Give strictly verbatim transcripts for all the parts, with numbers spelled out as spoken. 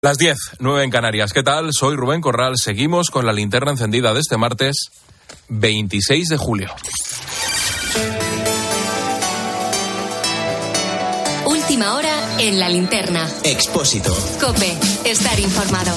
Las diez, nueve en Canarias. ¿Qué tal? Soy Rubén Corral. Seguimos con la linterna encendida de este martes veintiséis de julio. Última hora en la linterna. Expósito. COPE. Estar informado.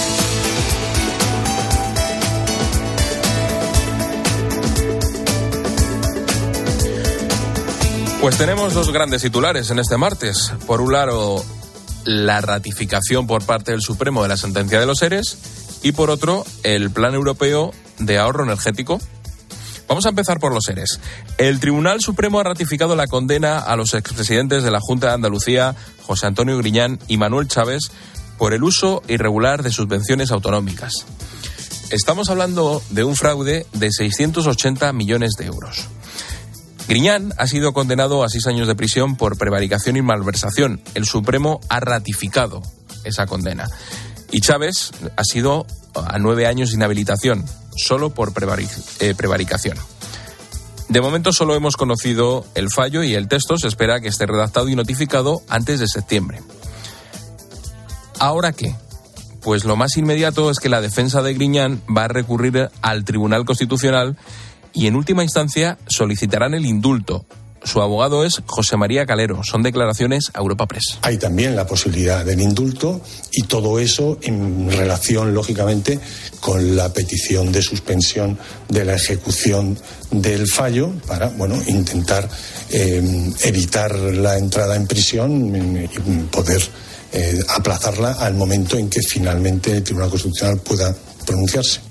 Pues tenemos dos grandes titulares en este martes. Por un lado, la ratificación por parte del Supremo de la sentencia de los ERES y por otro, el Plan Europeo de Ahorro Energético. Vamos a empezar por los ERES. El Tribunal Supremo ha ratificado la condena a los expresidentes de la Junta de Andalucía, José Antonio Griñán y Manuel Chaves, por el uso irregular de subvenciones autonómicas. Estamos hablando de un fraude de seiscientos ochenta millones de euros. Griñán ha sido condenado a seis años de prisión por prevaricación y malversación. El Supremo ha ratificado esa condena. Y Chaves ha sido a nueve años de inhabilitación, solo por prevaric- eh, prevaricación. De momento solo hemos conocido el fallo y el texto se espera que esté redactado y notificado antes de septiembre. ¿Ahora qué? Pues lo más inmediato es que la defensa de Griñán va a recurrir al Tribunal Constitucional y en última instancia solicitarán el indulto. Su abogado es José María Calero. Son declaraciones a Europa Press. Hay también la posibilidad del indulto y todo eso en relación, lógicamente, con la petición de suspensión de la ejecución del fallo para, bueno, intentar eh, evitar la entrada en prisión y poder eh, aplazarla al momento en que finalmente el Tribunal Constitucional pueda pronunciarse.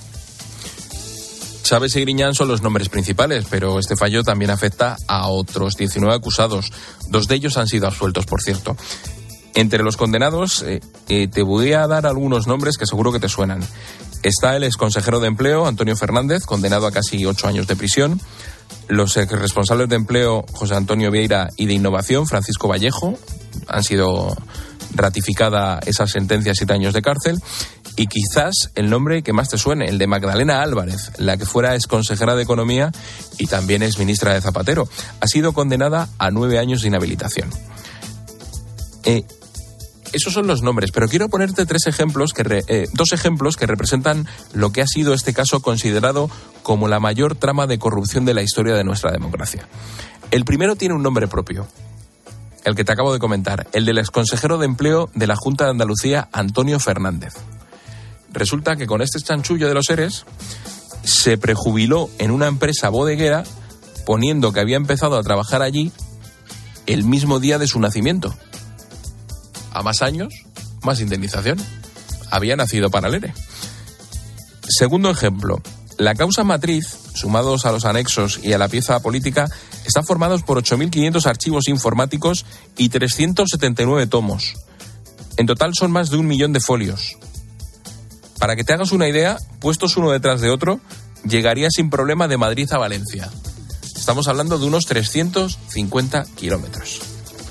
Chaves y Griñán son los nombres principales, pero este fallo también afecta a otros diecinueve acusados. Dos de ellos han sido absueltos, por cierto. Entre los condenados, eh, eh, te voy a dar algunos nombres que seguro que te suenan. Está el exconsejero de Empleo, Antonio Fernández, condenado a casi ocho años de prisión. Los exresponsables de Empleo, José Antonio Vieira, y de Innovación, Francisco Vallejo, han sido ratificada esa sentencia a siete años de cárcel. Y quizás el nombre que más te suene, el de Magdalena Álvarez, la que fuera exconsejera de Economía y también es ministra de Zapatero. Ha sido condenada a nueve años de inhabilitación. Eh, esos son los nombres, pero quiero ponerte tres ejemplos, que re, eh, dos ejemplos que representan lo que ha sido este caso considerado como la mayor trama de corrupción de la historia de nuestra democracia. El primero tiene un nombre propio, el que te acabo de comentar, el del exconsejero de Empleo de la Junta de Andalucía, Antonio Fernández. Resulta que con este chanchullo de los ERES se prejubiló en una empresa bodeguera poniendo que había empezado a trabajar allí el mismo día de su nacimiento. A más años, más indemnización. Había nacido para el ERE. Segundo ejemplo, la causa matriz, sumados a los anexos y a la pieza política, están formados por ocho mil quinientos archivos informáticos y trescientos setenta y nueve tomos. En total son más de un millón de folios. Para que te hagas una idea, puestos uno detrás de otro, llegaría sin problema de Madrid a Valencia. Estamos hablando de unos trescientos cincuenta kilómetros.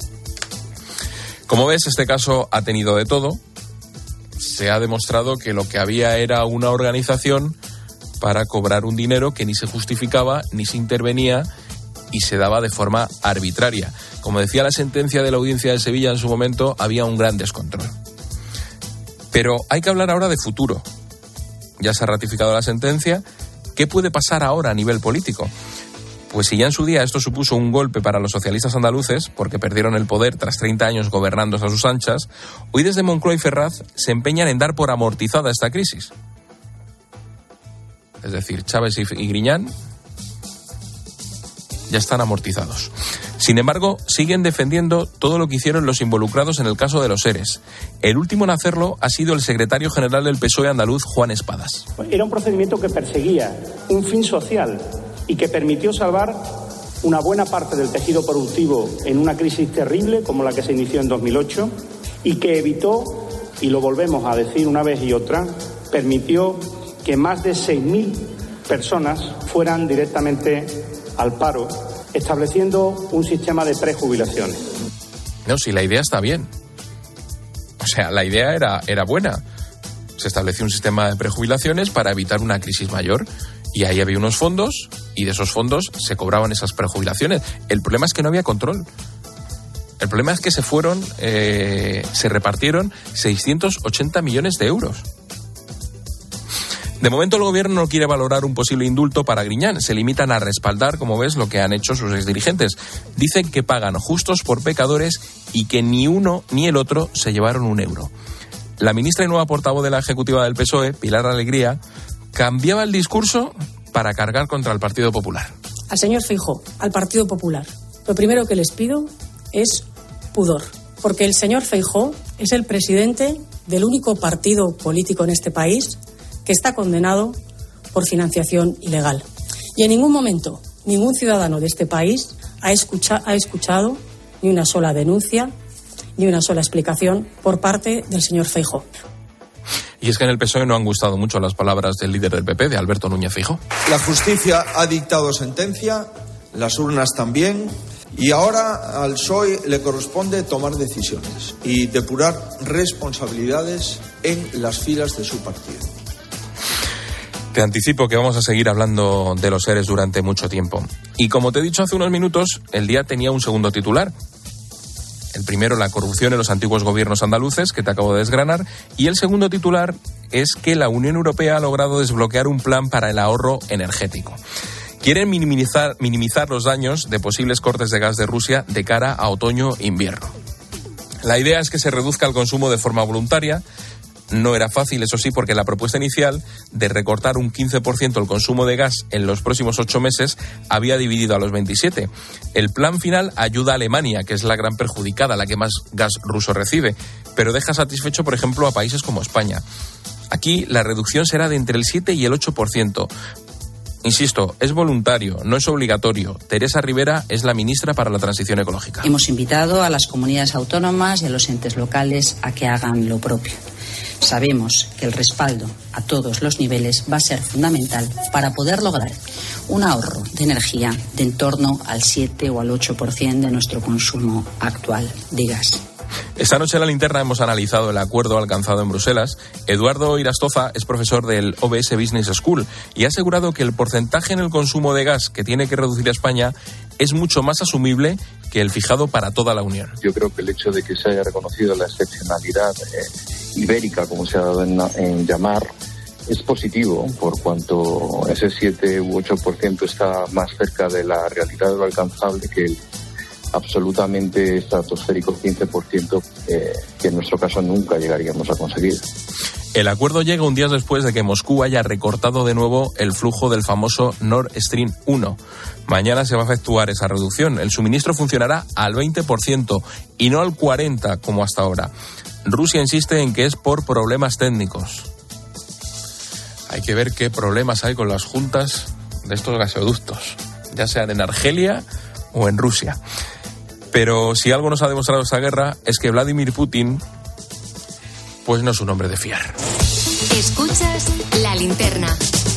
Como ves, este caso ha tenido de todo. Se ha demostrado que lo que había era una organización para cobrar un dinero que ni se justificaba, ni se intervenía y se daba de forma arbitraria. Como decía la sentencia de la Audiencia de Sevilla en su momento, había un gran descontrol. Pero hay que hablar ahora de futuro. Ya se ha ratificado la sentencia. ¿Qué puede pasar ahora a nivel político? Pues si ya en su día esto supuso un golpe para los socialistas andaluces, porque perdieron el poder tras treinta años gobernando a sus anchas, hoy desde Moncloa y Ferraz se empeñan en dar por amortizada esta crisis. Es decir, Chaves y Griñán ya están amortizados. Sin embargo, siguen defendiendo todo lo que hicieron los involucrados en el caso de los ERES. El último en hacerlo ha sido el secretario general del P S O E andaluz, Juan Espadas. Era un procedimiento que perseguía un fin social y que permitió salvar una buena parte del tejido productivo en una crisis terrible como la que se inició en dos mil ocho y que evitó, y lo volvemos a decir una vez y otra, permitió que más de seis mil personas fueran directamente al paro, estableciendo un sistema de prejubilaciones. No, si la idea está bien. O sea, la idea era, era buena. Se estableció un sistema de prejubilaciones para evitar una crisis mayor y ahí había unos fondos y de esos fondos se cobraban esas prejubilaciones. El problema es que no había control. El problema es que se fueron, eh, se repartieron seiscientos ochenta millones de euros. De momento el gobierno no quiere valorar un posible indulto para Griñán. Se limitan a respaldar, como ves, lo que han hecho sus exdirigentes. Dicen que pagan justos por pecadores y que ni uno ni el otro se llevaron un euro. La ministra y nueva portavoz de la ejecutiva del P S O E, Pilar Alegría, cambiaba el discurso para cargar contra el Partido Popular. Al señor Feijóo, al Partido Popular, lo primero que les pido es pudor, porque el señor Feijóo es el presidente del único partido político en este país que está condenado por financiación ilegal. Y en ningún momento ningún ciudadano de este país ha, escucha, ha escuchado ni una sola denuncia, ni una sola explicación por parte del señor Feijóo. Y es que en el P S O E no han gustado mucho las palabras del líder del P P, de Alberto Núñez Feijóo. La justicia ha dictado sentencia, las urnas también, y ahora al P S O E le corresponde tomar decisiones y depurar responsabilidades en las filas de su partido. Te anticipo que vamos a seguir hablando de los seres durante mucho tiempo. Y como te he dicho hace unos minutos, el día tenía un segundo titular. El primero, la corrupción en los antiguos gobiernos andaluces, que te acabo de desgranar. Y el segundo titular es que la Unión Europea ha logrado desbloquear un plan para el ahorro energético. Quieren minimizar, minimizar los daños de posibles cortes de gas de Rusia de cara a otoño-invierno. La idea es que se reduzca el consumo de forma voluntaria. No era fácil, eso sí, porque la propuesta inicial de recortar un quince por ciento el consumo de gas en los próximos ocho meses había dividido a los veintisiete. El plan final ayuda a Alemania, que es la gran perjudicada, la que más gas ruso recibe, pero deja satisfecho, por ejemplo, a países como España. Aquí la reducción será de entre el siete y el ocho por ciento. Insisto, es voluntario, no es obligatorio. Teresa Rivera es la ministra para la Transición Ecológica. Hemos invitado a las comunidades autónomas y a los entes locales a que hagan lo propio. Sabemos que el respaldo a todos los niveles va a ser fundamental para poder lograr un ahorro de energía de en torno al siete o al ocho por ciento de nuestro consumo actual de gas. Esta noche en La Linterna hemos analizado el acuerdo alcanzado en Bruselas. Eduardo Irastoza es profesor del O B S Business School y ha asegurado que el porcentaje en el consumo de gas que tiene que reducir España es mucho más asumible que el fijado para toda la Unión. Yo creo que el hecho de que se haya reconocido la excepcionalidad eh, ibérica, como se ha dado en, en llamar, es positivo, por cuanto ese siete u ocho por ciento está más cerca de la realidad de lo alcanzable que el absolutamente estratosférico quince por ciento eh, que en nuestro caso nunca llegaríamos a conseguir. El acuerdo llega un día después de que Moscú haya recortado de nuevo el flujo del famoso Nord Stream uno. Mañana se va a efectuar esa reducción. El suministro funcionará al veinte por ciento y no al cuarenta por ciento como hasta ahora. Rusia insiste en que es por problemas técnicos. Hay que ver qué problemas hay con las juntas de estos gasoductos, ya sean en Argelia o en Rusia. Pero si algo nos ha demostrado esta guerra es que Vladimir Putin pues no es un hombre de fiar. Escuchas La Linterna.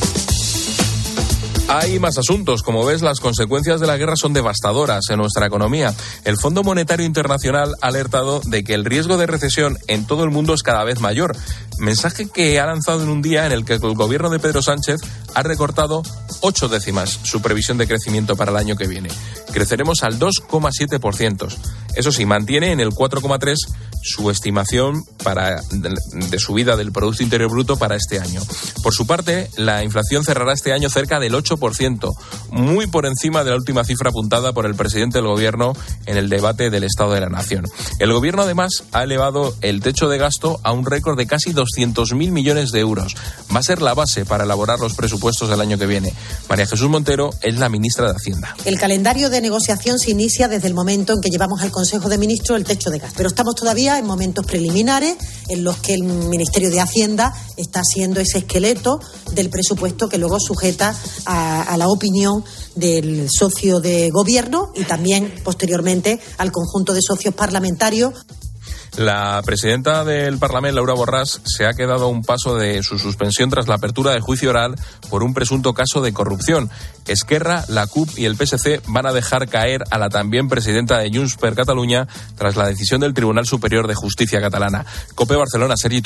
Hay más asuntos. Como ves, las consecuencias de la guerra son devastadoras en nuestra economía. El Fondo Monetario Internacional ha alertado de que el riesgo de recesión en todo el mundo es cada vez mayor. Mensaje que ha lanzado en un día en el que el gobierno de Pedro Sánchez ha recortado ocho décimas su previsión de crecimiento para el año que viene. Creceremos al dos coma siete por ciento. Eso sí, mantiene en el cuatro coma tres por ciento su estimación para, de, de subida del Producto Interior Bruto para este año. Por su parte, la inflación cerrará este año cerca del ocho por ciento, muy por encima de la última cifra apuntada por el presidente del Gobierno en el debate del Estado de la Nación. El Gobierno, además, ha elevado el techo de gasto a un récord de casi doscientos mil millones de euros. Va a ser la base para elaborar los presupuestos del año que viene. María Jesús Montero es la ministra de Hacienda. El calendario de negociación se inicia desde el momento en que llevamos al Consejo de Ministros el techo de gasto. Pero estamos todavía en momentos preliminares en los que el Ministerio de Hacienda está haciendo ese esqueleto del presupuesto que luego sujeta a, a la opinión del socio de gobierno y también posteriormente al conjunto de socios parlamentarios. La presidenta del Parlamento, Laura Borràs, se ha quedado a un paso de su suspensión tras la apertura del juicio oral por un presunto caso de corrupción. Esquerra, la C U P y el P S C van a dejar caer a la también presidenta de Junts per Catalunya tras la decisión del Tribunal Superior de Justicia catalana. COPE Barcelona, Sergi Tor.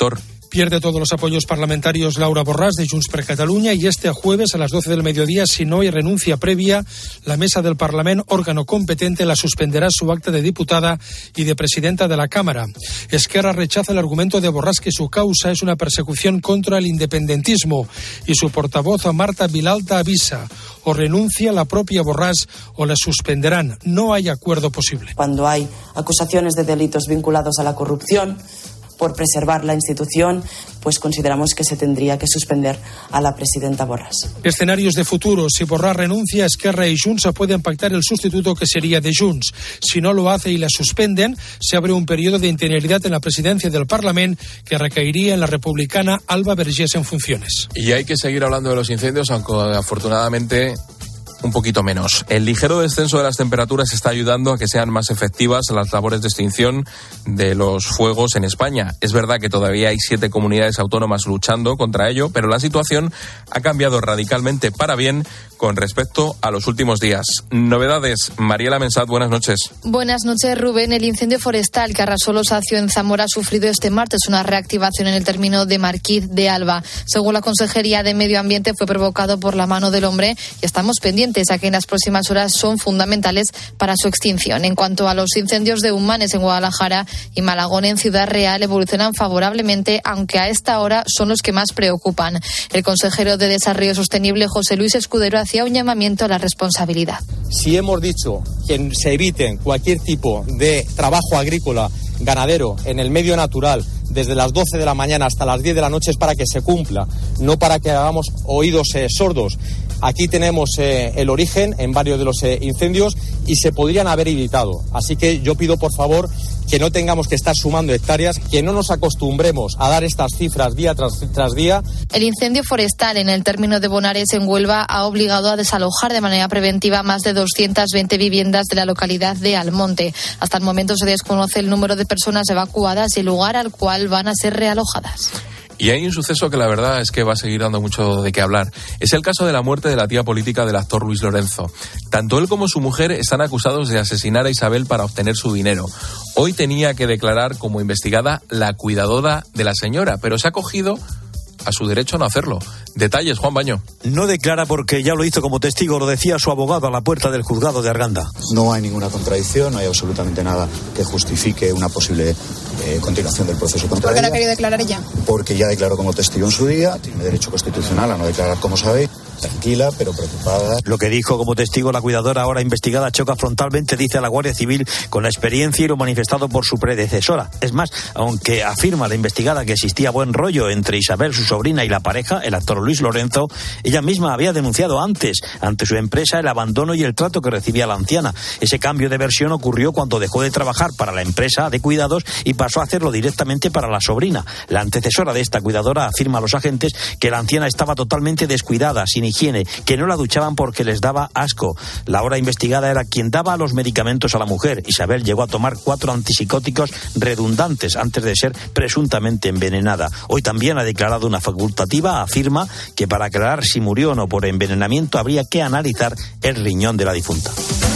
Pierde todos los apoyos parlamentarios Laura Borràs de Junts per Catalunya y este jueves a las doce del mediodía, si no hay renuncia previa, la mesa del Parlament, órgano competente, la suspenderá su acta de diputada y de presidenta de la Cámara. Esquerra rechaza el argumento de Borràs que su causa es una persecución contra el independentismo y su portavoz Marta Vilalta avisa: o renuncia la propia Borràs o la suspenderán. No hay acuerdo posible. Cuando hay acusaciones de delitos vinculados a la corrupción, por preservar la institución, pues consideramos que se tendría que suspender a la presidenta Borràs. Escenarios de futuro. Si Borràs renuncia, Esquerra y Junts pueden pactar el sustituto que sería de Junts. Si no lo hace y la suspenden, se abre un periodo de interinidad en la presidencia del Parlament que recaería en la republicana Alba Vergés en funciones. Y hay que seguir hablando de los incendios, aunque afortunadamente un poquito menos. El ligero descenso de las temperaturas está ayudando a que sean más efectivas las labores de extinción de los fuegos en España. Es verdad que todavía hay siete comunidades autónomas luchando contra ello, pero la situación ha cambiado radicalmente para bien con respecto a los últimos días. Novedades. Mariela Mensat, buenas noches. Buenas noches, Rubén. El incendio forestal que arrasó los Acio en Zamora ha sufrido este martes una reactivación en el término de Marquíz de Alba. Según la Consejería de Medio Ambiente, fue provocado por la mano del hombre y estamos pendientes a que en las próximas horas son fundamentales para su extinción. En cuanto a los incendios de Humanes en Guadalajara y Malagón en Ciudad Real, evolucionan favorablemente, aunque a esta hora son los que más preocupan. El consejero de Desarrollo Sostenible, José Luis Escudero, hacía un llamamiento a la responsabilidad. Si hemos dicho que se eviten cualquier tipo de trabajo agrícola, ganadero, en el medio natural, desde las doce de la mañana hasta las diez de la noche, es para que se cumpla, no para que hagamos oídos eh, sordos. Aquí tenemos eh, el origen en varios de los eh, incendios y se podrían haber evitado. Así que yo pido, por favor, que no tengamos que estar sumando hectáreas, que no nos acostumbremos a dar estas cifras día tras, tras día. El incendio forestal en el término de Bonares, en Huelva, ha obligado a desalojar de manera preventiva más de doscientas veinte viviendas de la localidad de Almonte. Hasta el momento se desconoce el número de personas evacuadas y el lugar al cual van a ser realojadas. Y hay un suceso que la verdad es que va a seguir dando mucho de qué hablar. Es el caso de la muerte de la tía política del actor Luis Lorenzo. Tanto él como su mujer están acusados de asesinar a Isabel para obtener su dinero. Hoy tenía que declarar como investigada la cuidadora de la señora, pero se ha acogido a su derecho a no hacerlo. Detalles, Juan Baño. No declara porque ya lo hizo como testigo, lo decía su abogado a la puerta del juzgado de Arganda. No hay ninguna contradicción, no hay absolutamente nada que justifique una posible eh, continuación del proceso contra ella. ¿Por qué no ha querido declarar ella? Porque ya declaró como testigo en su día, tiene derecho constitucional a no declarar, como sabéis. Tranquila, pero preocupada. Lo que dijo como testigo la cuidadora ahora investigada choca frontalmente, dice a la Guardia Civil, con la experiencia y lo manifestado por su predecesora. Es más, aunque afirma la investigada que existía buen rollo entre Isabel, su sobrina, y la pareja, el actor Luis Lorenzo, ella misma había denunciado antes, ante su empresa, el abandono y el trato que recibía la anciana. Ese cambio de versión ocurrió cuando dejó de trabajar para la empresa de cuidados y pasó a hacerlo directamente para la sobrina. La antecesora de esta cuidadora afirma a los agentes que la anciana estaba totalmente descuidada, sin higiene, que no la duchaban porque les daba asco. La ahora investigada era quien daba los medicamentos a la mujer. Isabel llegó a tomar cuatro antipsicóticos redundantes antes de ser presuntamente envenenada. Hoy también ha declarado una facultativa, afirma que para aclarar si murió o no por envenenamiento habría que analizar el riñón de la difunta.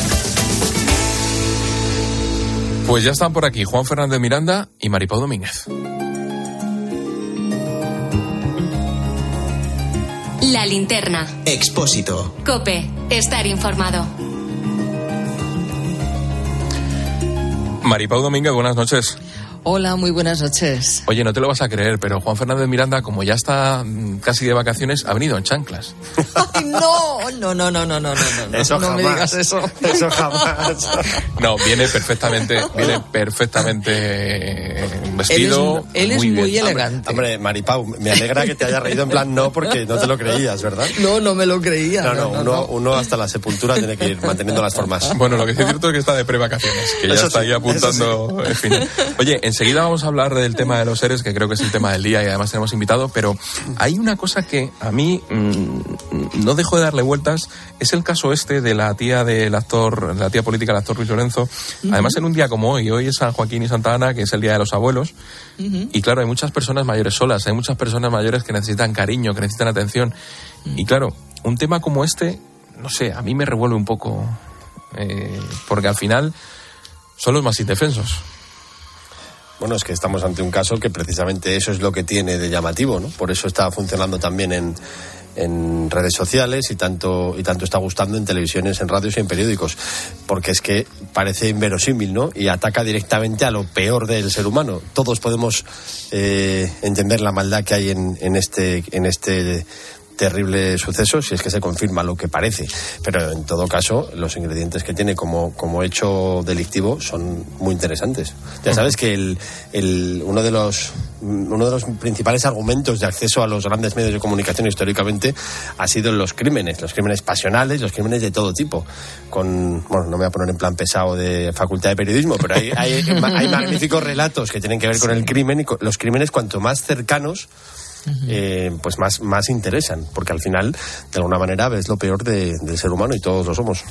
Pues ya están por aquí Juan Fernández Miranda y Maripau Domínguez. La linterna. Expósito. COPE. Estar informado. Maripau Domínguez, buenas noches. Hola, muy buenas noches. Oye, no te lo vas a creer, pero Juan Fernández Miranda, como ya está casi de vacaciones, ha venido en chanclas. ¡Ay, no! No, no, no, no, no, no, no. Eso no jamás. me digas eso. Eso jamás. No, viene perfectamente, viene perfectamente vestido. Él es, él muy, es muy bien. elegante. Hombre, Maripau, me alegra que te haya reído en plan no, porque no te lo creías, ¿verdad? No, no me lo creía. No, no, no, no, uno, no. uno hasta la sepultura tiene que ir manteniendo las formas. Bueno, lo que sí es cierto es que está de prevacaciones, que ya Eso está sí, ahí apuntando. eso sí. En fin. Oye, enseguida vamos a hablar del tema de los seres, que creo que es el tema del día y además tenemos invitado, pero hay una cosa que a mí mmm, no dejo de darle vueltas, es el caso este de la tía del actor, de la tía política del actor Luis Lorenzo. Uh-huh. Además, en un día como hoy, hoy es San Joaquín y Santa Ana, que es el Día de los Abuelos, uh-huh. y claro, hay muchas personas mayores solas, hay muchas personas mayores que necesitan cariño, que necesitan atención, uh-huh. y claro, un tema como este, no sé, a mí me revuelve un poco, eh, porque al final son los más indefensos. Bueno, es que estamos ante un caso que precisamente eso es lo que tiene de llamativo, ¿no? Por eso está funcionando también en, en redes sociales y tanto y tanto está gustando en televisiones, en radios y en periódicos, porque es que parece inverosímil, ¿no? Y ataca directamente a lo peor del ser humano. Todos podemos eh, entender la maldad que hay en, en este en este terrible suceso, si es que se confirma lo que parece, pero en todo caso los ingredientes que tiene como, como hecho delictivo son muy interesantes. Ya sabes que el, el, uno de los uno de los principales argumentos de acceso a los grandes medios de comunicación históricamente ha sido los crímenes, los crímenes pasionales, los crímenes de todo tipo, con, bueno, no me voy a poner en plan pesado de facultad de periodismo, pero hay, hay, hay magníficos relatos que tienen que ver con el crimen, y con los crímenes cuanto más cercanos, Eh, pues más, más interesan, porque al final de alguna manera ves lo peor de, del ser humano y todos lo somos.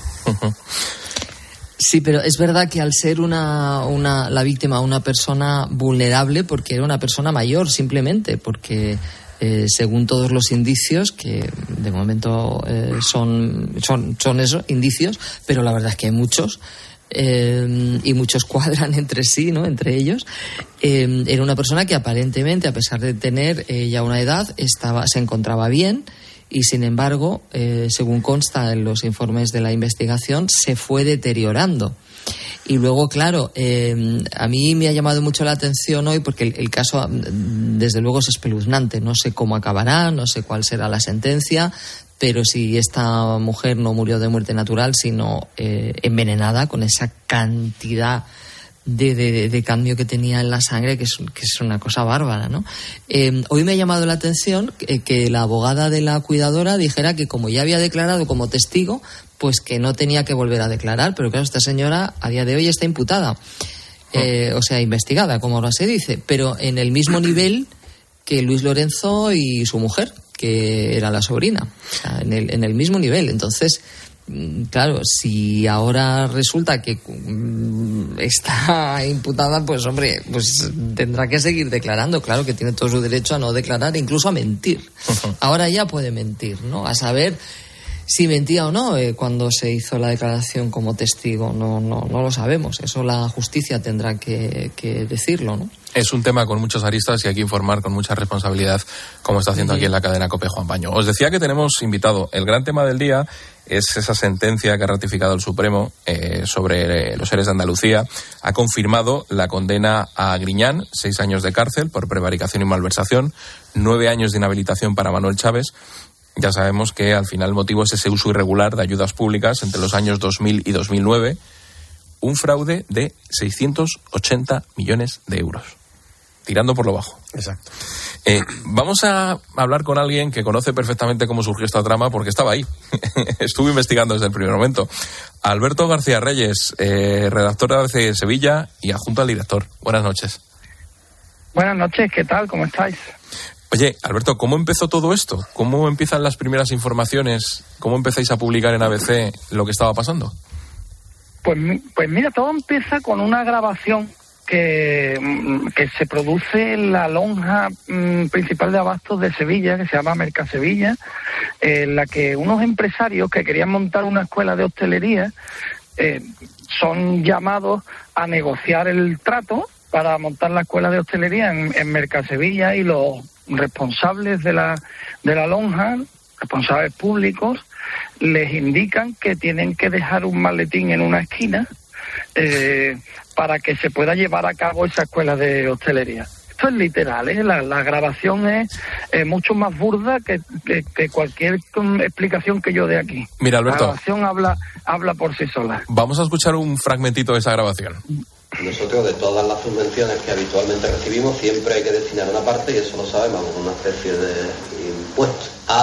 Sí, pero es verdad que al ser una, una la víctima una persona vulnerable, porque era una persona mayor simplemente, porque eh, según todos los indicios, que de momento eh, son, son, son esos indicios, pero la verdad es que hay muchos, Eh, y muchos cuadran entre sí, ¿no? Entre ellos. Eh, era una persona que aparentemente, a pesar de tener eh, ya una edad, estaba, se encontraba bien, y sin embargo, eh, según consta en los informes de la investigación, se fue deteriorando. Y luego, claro, eh, a mí me ha llamado mucho la atención hoy, porque el, el caso, desde luego, es espeluznante. No sé cómo acabará, no sé cuál será la sentencia, pero si esta mujer no murió de muerte natural, sino eh, envenenada con esa cantidad de, de, de cambio que tenía en la sangre, que es, que es una cosa bárbara, ¿no? Eh, hoy me ha llamado la atención que, que la abogada de la cuidadora dijera que como ya había declarado como testigo, pues que no tenía que volver a declarar, pero claro, esta señora a día de hoy está imputada, eh, o sea, investigada, como ahora se dice, pero en el mismo nivel que Luis Lorenzo y su mujer, que era la sobrina, o sea, en el, en el mismo nivel. Entonces, claro, si ahora resulta que está imputada, pues hombre, pues tendrá que seguir declarando. Claro que tiene todo su derecho a no declarar, incluso a mentir. Ahora ya puede mentir, ¿no? A saber si mentía o no eh, cuando se hizo la declaración como testigo. No, no, no lo sabemos. Eso la justicia tendrá que, que decirlo, ¿no? Es un tema con muchos aristas y hay que informar con mucha responsabilidad, como está haciendo aquí en la cadena COPE Juan Paño. Os decía que tenemos invitado. El gran tema del día es esa sentencia que ha ratificado el Supremo eh, sobre los seres de Andalucía. Ha confirmado la condena a Griñán, seis años de cárcel por prevaricación y malversación, nueve años de inhabilitación para Manuel Chávez. Ya sabemos que al final el motivo es ese uso irregular de ayudas públicas entre los años dos mil y dos mil nueve, un fraude de seiscientos ochenta millones de euros. Tirando por lo bajo. Exacto. Eh, vamos a hablar con alguien que conoce perfectamente cómo surgió esta trama, porque estaba ahí. Estuve investigando desde el primer momento. Alberto García Reyes, eh, redactor de A B C Sevilla y adjunto al director. Buenas noches. Buenas noches, ¿qué tal? ¿Cómo estáis? Oye, Alberto, ¿cómo empezó todo esto? ¿Cómo empiezan las primeras informaciones? ¿Cómo empezáis a publicar en A B C lo que estaba pasando? Pues, pues mira, todo empieza con una grabación que, que se produce en la lonja mmm, principal de abastos de Sevilla, que se llama Mercasevilla, en la que unos empresarios que querían montar una escuela de hostelería eh, son llamados a negociar el trato para montar la escuela de hostelería en, en Mercasevilla, y los responsables de la, de la lonja, responsables públicos, les indican que tienen que dejar un maletín en una esquina eh, para que se pueda llevar a cabo esa escuela de hostelería. Esto es literal, ¿eh? La, la grabación es eh, mucho más burda que, que, que cualquier um, explicación que yo dé aquí. Mira, Alberto, la grabación habla, habla por sí sola. Vamos a escuchar un fragmentito de esa grabación. Nosotros, de todas las subvenciones que habitualmente recibimos, siempre hay que destinar una parte, y eso lo sabemos, una especie de impuesto,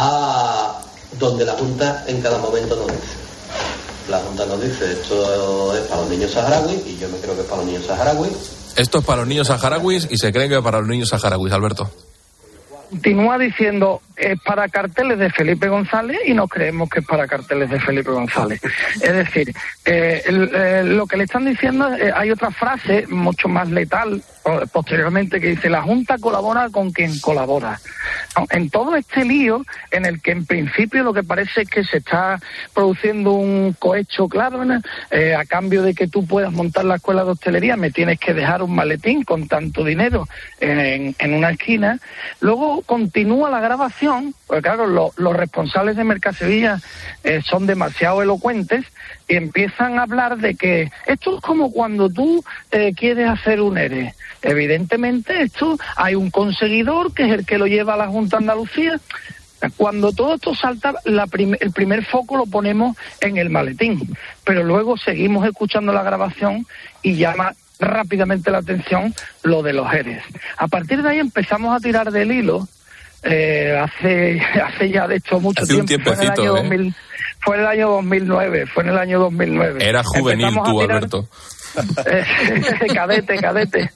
a donde la Junta en cada momento nos dice. La Junta nos dice, esto es para los niños saharauis, y yo me creo que es para los niños saharauis. Esto es para los niños saharauis y se cree que es para los niños saharauis, Alberto. Continúa diciendo, es para carteles de Felipe González, y no creemos que es para carteles de Felipe González. Es decir, eh, el, eh, lo que le están diciendo, eh, hay otra frase mucho más letal posteriormente que dice, la Junta colabora con quien colabora. En todo este lío, en el que en principio lo que parece es que se está produciendo un cohecho claro, ¿no? eh, a cambio de que tú puedas montar la escuela de hostelería, me tienes que dejar un maletín con tanto dinero en, en una esquina. Luego continúa la grabación, porque claro, lo, los responsables de Mercasevilla eh, son demasiado elocuentes y empiezan a hablar de que esto es como cuando tú eh, quieres hacer un E R E. Evidentemente esto hay un conseguidor que es el que lo lleva a la Junta de Andalucía. Cuando todo esto salta, la prim- el primer foco lo ponemos en el maletín, pero luego seguimos escuchando la grabación y llama rápidamente la atención lo de los E R Es. A partir de ahí empezamos a tirar del hilo, eh, hace hace ya de hecho mucho hace tiempo, un tiempecito, fue en el año ¿eh? dos mil, fue en el año dos mil nueve, fue en el año dos mil nueve. Era juvenil Empezamos tú, a tirar... Alberto. cadete, cadete.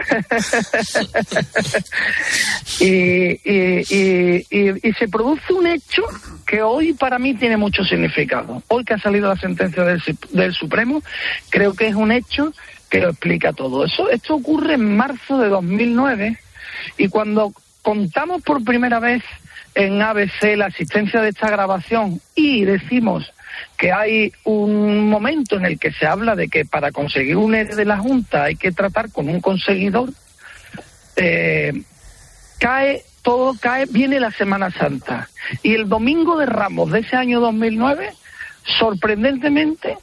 y, y, y, y, y se produce un hecho que hoy para mí tiene mucho significado. Hoy que ha salido la sentencia del, del Supremo, creo que es un hecho que lo explica todo. Eso, esto ocurre en marzo de dos mil nueve y cuando contamos por primera vez en A B C la asistencia de esta grabación y decimos que hay un momento en el que se habla de que para conseguir un E R E de la Junta hay que tratar con un conseguidor, eh, cae, todo cae, viene la Semana Santa. Y el domingo de Ramos de ese año dos mil nueve, sorprendentemente,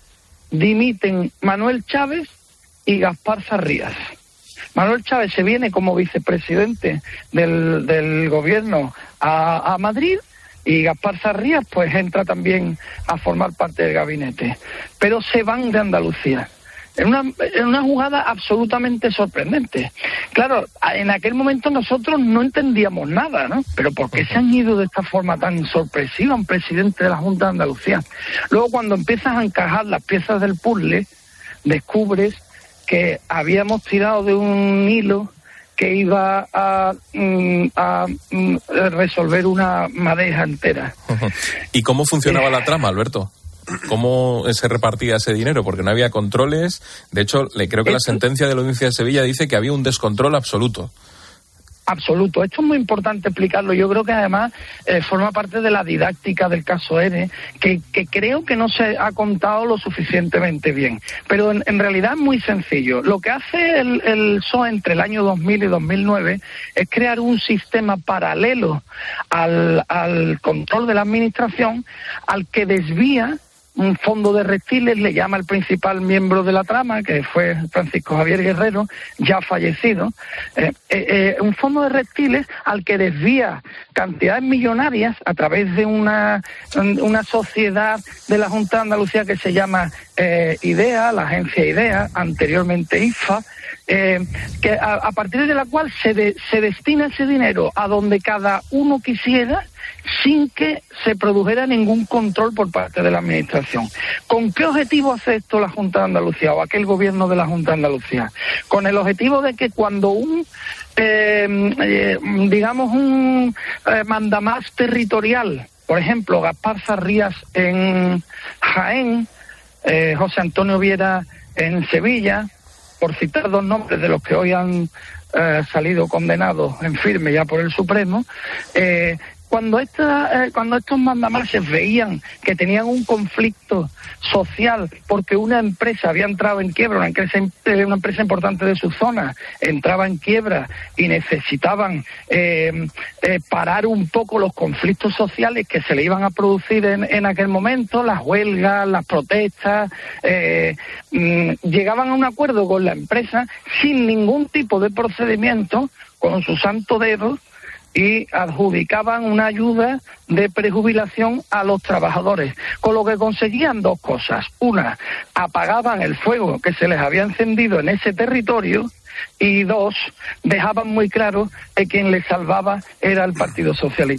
dimiten Manuel Chávez y Gaspar Zarrías. Manuel Chávez se viene como vicepresidente del, del gobierno a, a Madrid, y Gaspar Zarrías pues entra también a formar parte del gabinete. Pero se van de Andalucía. En una, en una jugada absolutamente sorprendente. Claro, en aquel momento nosotros no entendíamos nada, ¿no? Pero ¿por qué se han ido de esta forma tan sorpresiva un presidente de la Junta de Andalucía? Luego cuando empiezas a encajar las piezas del puzzle, descubres que habíamos tirado de un hilo que iba a, a, a resolver una madeja entera. ¿Y cómo funcionaba la trama, Alberto? ¿Cómo se repartía ese dinero? Porque no había controles. De hecho, le creo que la sentencia de la Audiencia de Sevilla dice que había un descontrol absoluto. Absoluto. Esto es muy importante explicarlo. Yo creo que además eh, forma parte de la didáctica del caso E R E, que, que creo que no se ha contado lo suficientemente bien. Pero en, en realidad es muy sencillo. Lo que hace el, el P S O E entre el año dos mil y dos mil nueve es crear un sistema paralelo al, al control de la administración, al que desvía un fondo de reptiles, le llama el principal miembro de la trama, que fue Francisco Javier Guerrero, ya fallecido, eh, eh, eh, un fondo de reptiles al que desvía cantidades millonarias a través de una, una sociedad de la Junta de Andalucía que se llama eh, IDEA, la agencia IDEA, anteriormente I F A, eh, que a, a partir de la cual se, de, se destina ese dinero a donde cada uno quisiera, sin que se produjera ningún control por parte de la Administración. ¿Con qué objetivo hace esto la Junta de Andalucía o aquel gobierno de la Junta de Andalucía? Con el objetivo de que cuando un, eh, eh, digamos, un eh, mandamás territorial, por ejemplo, Gaspar Zarrías en Jaén, eh, José Antonio Viera en Sevilla, por citar dos nombres de los que hoy han eh, salido condenados en firme ya por el Supremo, eh, Cuando, esta, eh, cuando estos mandamases veían que tenían un conflicto social porque una empresa había entrado en quiebra, una empresa, una empresa importante de su zona entraba en quiebra y necesitaban eh, eh, parar un poco los conflictos sociales que se le iban a producir en, en aquel momento, las huelgas, las protestas, eh, mm, llegaban a un acuerdo con la empresa sin ningún tipo de procedimiento, con su santo dedo, y adjudicaban una ayuda de prejubilación a los trabajadores, con lo que conseguían dos cosas. Una, apagaban el fuego que se les había encendido en ese territorio, y dos, dejaban muy claro que quien les salvaba era el Partido Socialista.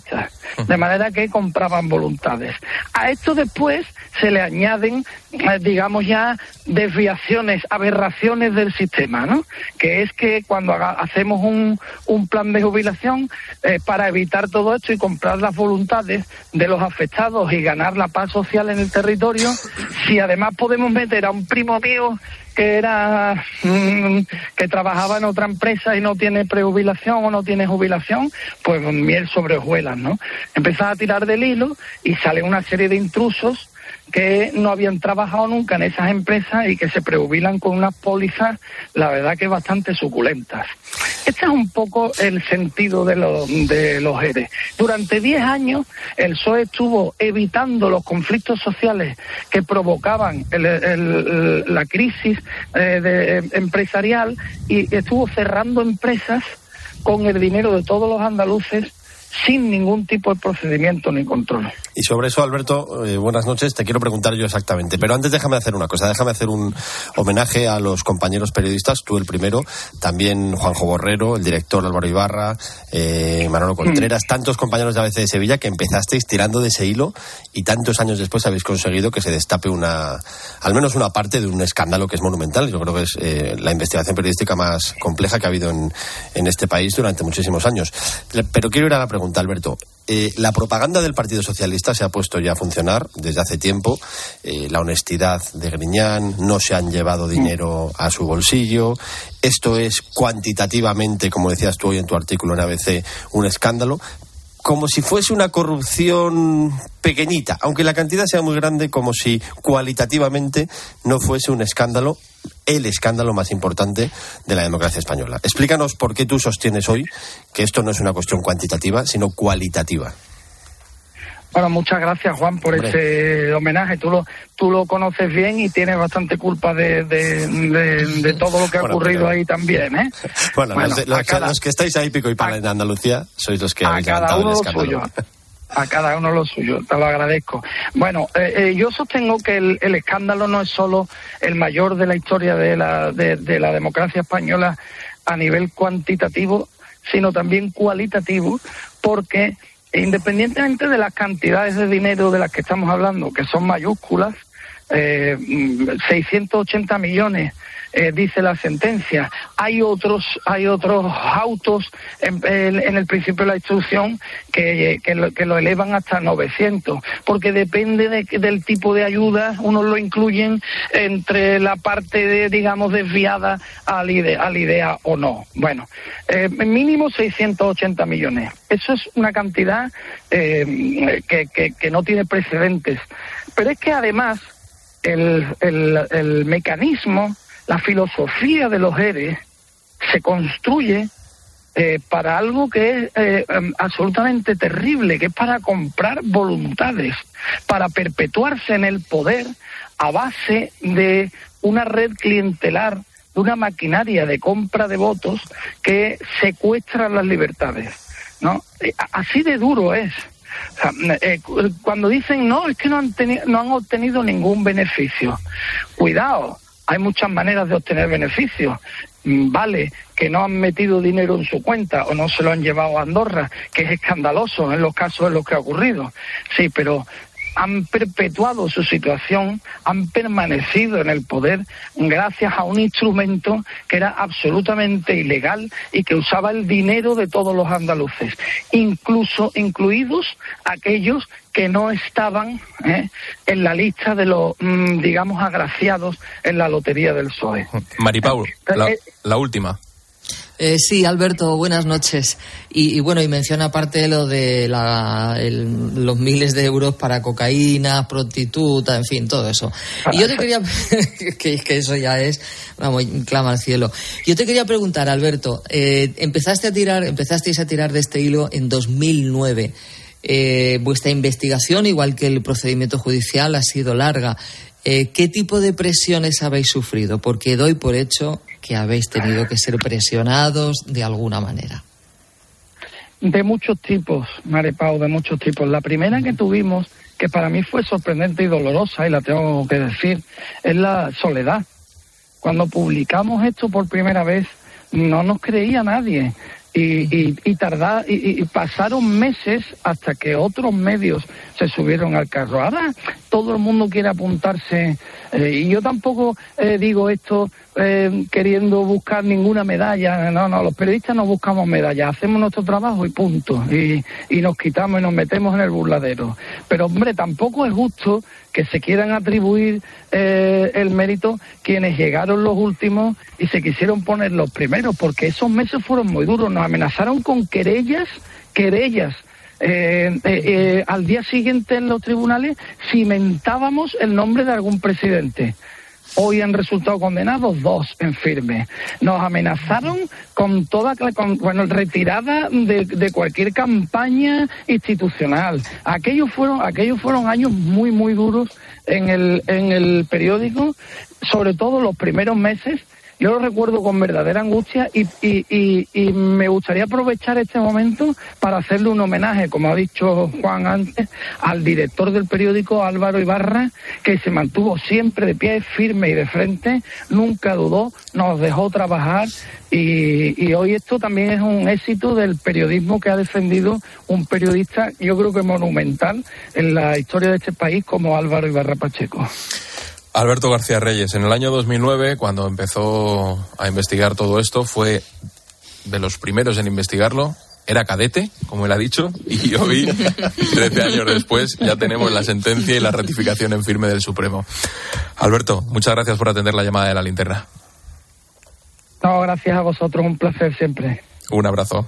de manera que compraban voluntades. A esto después se le añaden, eh, digamos ya, desviaciones, aberraciones del sistema, ¿no? Que es que cuando haga, hacemos un, un plan de jubilación eh, para evitar todo esto y comprar las voluntades de los afectados y ganar la paz social en el territorio, si además podemos meter a un primo mío que era mmm, que trabajaba en otra empresa y no tiene prejubilación o no tiene jubilación, pues miel sobre hojuelas, ¿no? Empiezan a tirar del hilo y sale una serie de intrusos que no habían trabajado nunca en esas empresas y que se prejubilan con unas pólizas, la verdad que bastante suculentas. Este es un poco el sentido de, lo, de los E R E. Durante diez años el P S O E estuvo evitando los conflictos sociales que provocaban el, el, la crisis eh, de, empresarial y estuvo cerrando empresas con el dinero de todos los andaluces sin ningún tipo de procedimiento ni control. Y sobre eso, Alberto, eh, buenas noches, te quiero preguntar yo exactamente. Pero antes déjame hacer una cosa, déjame hacer un homenaje a los compañeros periodistas, tú el primero, también Juanjo Borrero, el director Álvaro Ibarra, eh, Manolo Contreras, mm. tantos compañeros de A B C de Sevilla que empezasteis tirando de ese hilo y tantos años después habéis conseguido que se destape una, al menos una parte de un escándalo que es monumental. Yo creo que es eh, la investigación periodística más compleja que ha habido en, en este país durante muchísimos años. Pero quiero ir a la pregunta. Pregunta, Alberto. Eh, la propaganda del Partido Socialista se ha puesto ya a funcionar desde hace tiempo. Eh, la honestidad de Griñán, no se han llevado dinero a su bolsillo. Esto es cuantitativamente, como decías tú hoy en tu artículo en A B C, un escándalo. Como si fuese una corrupción pequeñita, aunque la cantidad sea muy grande, como si cualitativamente no fuese un escándalo, el escándalo más importante de la democracia española. Explícanos por qué tú sostienes hoy que esto no es una cuestión cuantitativa, sino cualitativa. Bueno, muchas gracias, Juan, por Hombre. ese homenaje. Tú lo tú lo conoces bien y tienes bastante culpa de, de, de, de todo lo que ha bueno, ocurrido pero... ahí también, ¿eh? Bueno, bueno los, los, cada... los que estáis ahí pico y pala en Andalucía sois los que habéis levantado el escándalo. Suyo. A cada uno lo suyo, te lo agradezco. Bueno, eh, eh, yo sostengo que el, el escándalo no es solo el mayor de la historia de la, de, de la democracia española a nivel cuantitativo, sino también cualitativo, porque independientemente de las cantidades de dinero de las que estamos hablando, que son mayúsculas, eh, seiscientos ochenta millones, eh, dice la sentencia. Hay otros hay otros autos en, en, en el principio de la instrucción que, que, lo, que lo elevan hasta novecientos, porque depende de, del tipo de ayuda, unos lo incluyen entre la parte de, digamos, desviada a la idea, a la idea o no. Bueno, eh, mínimo seiscientos ochenta millones. Eso es una cantidad eh, que, que, que no tiene precedentes. Pero es que además el, el, el mecanismo, la filosofía de los E R E se construye eh, para algo que es eh, absolutamente terrible, que es para comprar voluntades, para perpetuarse en el poder a base de una red clientelar, de una maquinaria de compra de votos que secuestra las libertades, ¿no? Así de duro es. O sea, eh, cuando dicen no, es que no han, teni- no han obtenido ningún beneficio. Cuidado, hay muchas maneras de obtener beneficios. Vale que no han metido dinero en su cuenta o no se lo han llevado a Andorra, que es escandaloso en los casos en los que ha ocurrido. Sí, pero han perpetuado su situación, han permanecido en el poder gracias a un instrumento que era absolutamente ilegal y que usaba el dinero de todos los andaluces, incluso incluidos aquellos que no estaban ¿eh? en la lista de los, mmm, digamos, agraciados en la lotería del P S O E. Maripau, la, la última. Eh, sí, Alberto, buenas noches. Y, y bueno, y menciona aparte lo de la, el, los miles de euros para cocaína, prostituta, en fin, todo eso. Y yo te quería, que, que eso ya es, vamos, clama al cielo. Yo te quería preguntar, Alberto, eh, empezaste a tirar, empezasteis a tirar de este hilo en dos mil nueve. Eh, vuestra investigación, igual que el procedimiento judicial, ha sido larga. Eh, ¿Qué tipo de presiones habéis sufrido? Porque doy por hecho que habéis tenido que ser presionados de alguna manera. De muchos tipos, Maripau, de muchos tipos. La primera que tuvimos, que para mí fue sorprendente y dolorosa, y la tengo que decir, es la soledad. Cuando publicamos esto por primera vez, no nos creía nadie. Y, y, y, tardar, y, y pasaron meses hasta que otros medios se subieron al carro. Ahora todo el mundo quiere apuntarse, eh, y yo tampoco eh, digo esto eh, queriendo buscar ninguna medalla. No, no, los periodistas no buscamos medallas, hacemos nuestro trabajo y punto, y, y nos quitamos y nos metemos en el burladero. Pero hombre, tampoco es justo que se quieran atribuir eh, el mérito quienes llegaron los últimos y se quisieron poner los primeros, porque esos meses fueron muy duros. Nos amenazaron con querellas, querellas. Eh, eh, eh, al día siguiente en los tribunales cimentábamos el nombre de algún presidente. Hoy han resultado condenados dos en firme. Nos amenazaron con toda, con, bueno, retirada de, de cualquier campaña institucional. Aquellos fueron, aquellos fueron años muy, muy duros en el, en el periódico, sobre todo los primeros meses. Yo lo recuerdo con verdadera angustia y, y, y, y me gustaría aprovechar este momento para hacerle un homenaje, como ha dicho Juan antes, al director del periódico, Álvaro Ibarra, que se mantuvo siempre de pie, firme y de frente, nunca dudó, nos dejó trabajar y, y hoy esto también es un éxito del periodismo que ha defendido un periodista, yo creo que monumental en la historia de este país como Álvaro Ibarra Pacheco. Alberto García Reyes, en el año dos mil nueve, cuando empezó a investigar todo esto, fue de los primeros en investigarlo. Era cadete, como él ha dicho, y hoy, trece años después, ya tenemos la sentencia y la ratificación en firme del Supremo. Alberto, muchas gracias por atender la llamada de La Linterna. No, gracias a vosotros, un placer siempre. Un abrazo.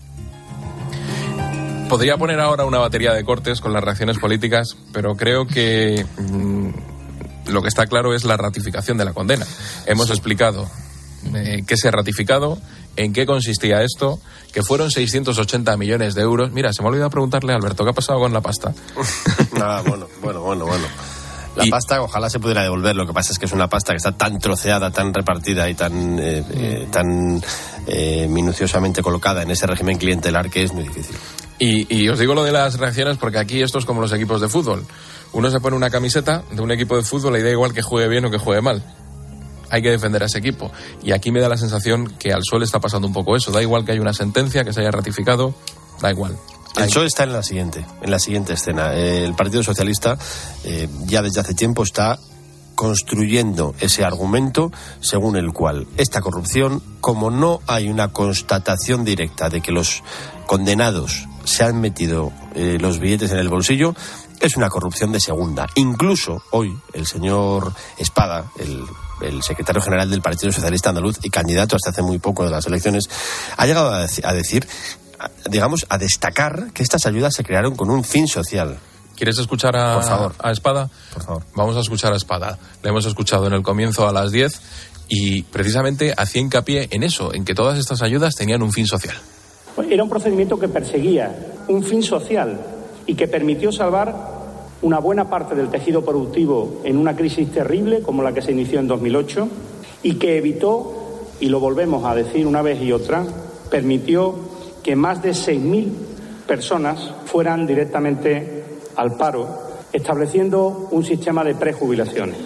Podría poner ahora una batería de cortes con las reacciones políticas, pero creo que mmm, lo que está claro es la ratificación de la condena. Hemos explicado eh, qué se ha ratificado, en qué consistía esto, que fueron seiscientos ochenta millones de euros. Mira, se me ha olvidado preguntarle a Alberto, ¿qué ha pasado con la pasta? Nada, bueno, bueno, bueno, bueno. La y... pasta ojalá se pudiera devolver, lo que pasa es que es una pasta que está tan troceada, tan repartida y tan, eh, eh, tan eh, minuciosamente colocada en ese régimen clientelar que es muy difícil. Y, y os digo lo de las reacciones porque aquí esto es como los equipos de fútbol. Uno se pone una camiseta de un equipo de fútbol y da igual que juegue bien o que juegue mal. Hay que defender a ese equipo. Y aquí me da la sensación que al P S O E le está pasando un poco eso. Da igual que haya una sentencia, que se haya ratificado, da igual. El P S O E está en la siguiente, en la siguiente escena. El Partido Socialista eh, ya desde hace tiempo está construyendo ese argumento según el cual esta corrupción, como no hay una constatación directa de que los condenados se han metido eh, los billetes en el bolsillo, es una corrupción de segunda. Incluso hoy el señor Espada, el, el secretario general del Partido Socialista Andaluz y candidato hasta hace muy poco de las elecciones, ha llegado a, a decir, a, digamos, a destacar que estas ayudas se crearon con un fin social. ¿Quieres escuchar a, Por favor. a Espada? Por favor. Vamos a escuchar a Espada. Le hemos escuchado en el comienzo a las diez y precisamente hacía hincapié en eso, en que todas estas ayudas tenían un fin social. Era un procedimiento que perseguía un fin social y que permitió salvar una buena parte del tejido productivo en una crisis terrible como la que se inició en dos mil ocho y que evitó, y lo volvemos a decir una vez y otra, permitió que más de seis mil personas fueran directamente al paro, estableciendo un sistema de prejubilaciones.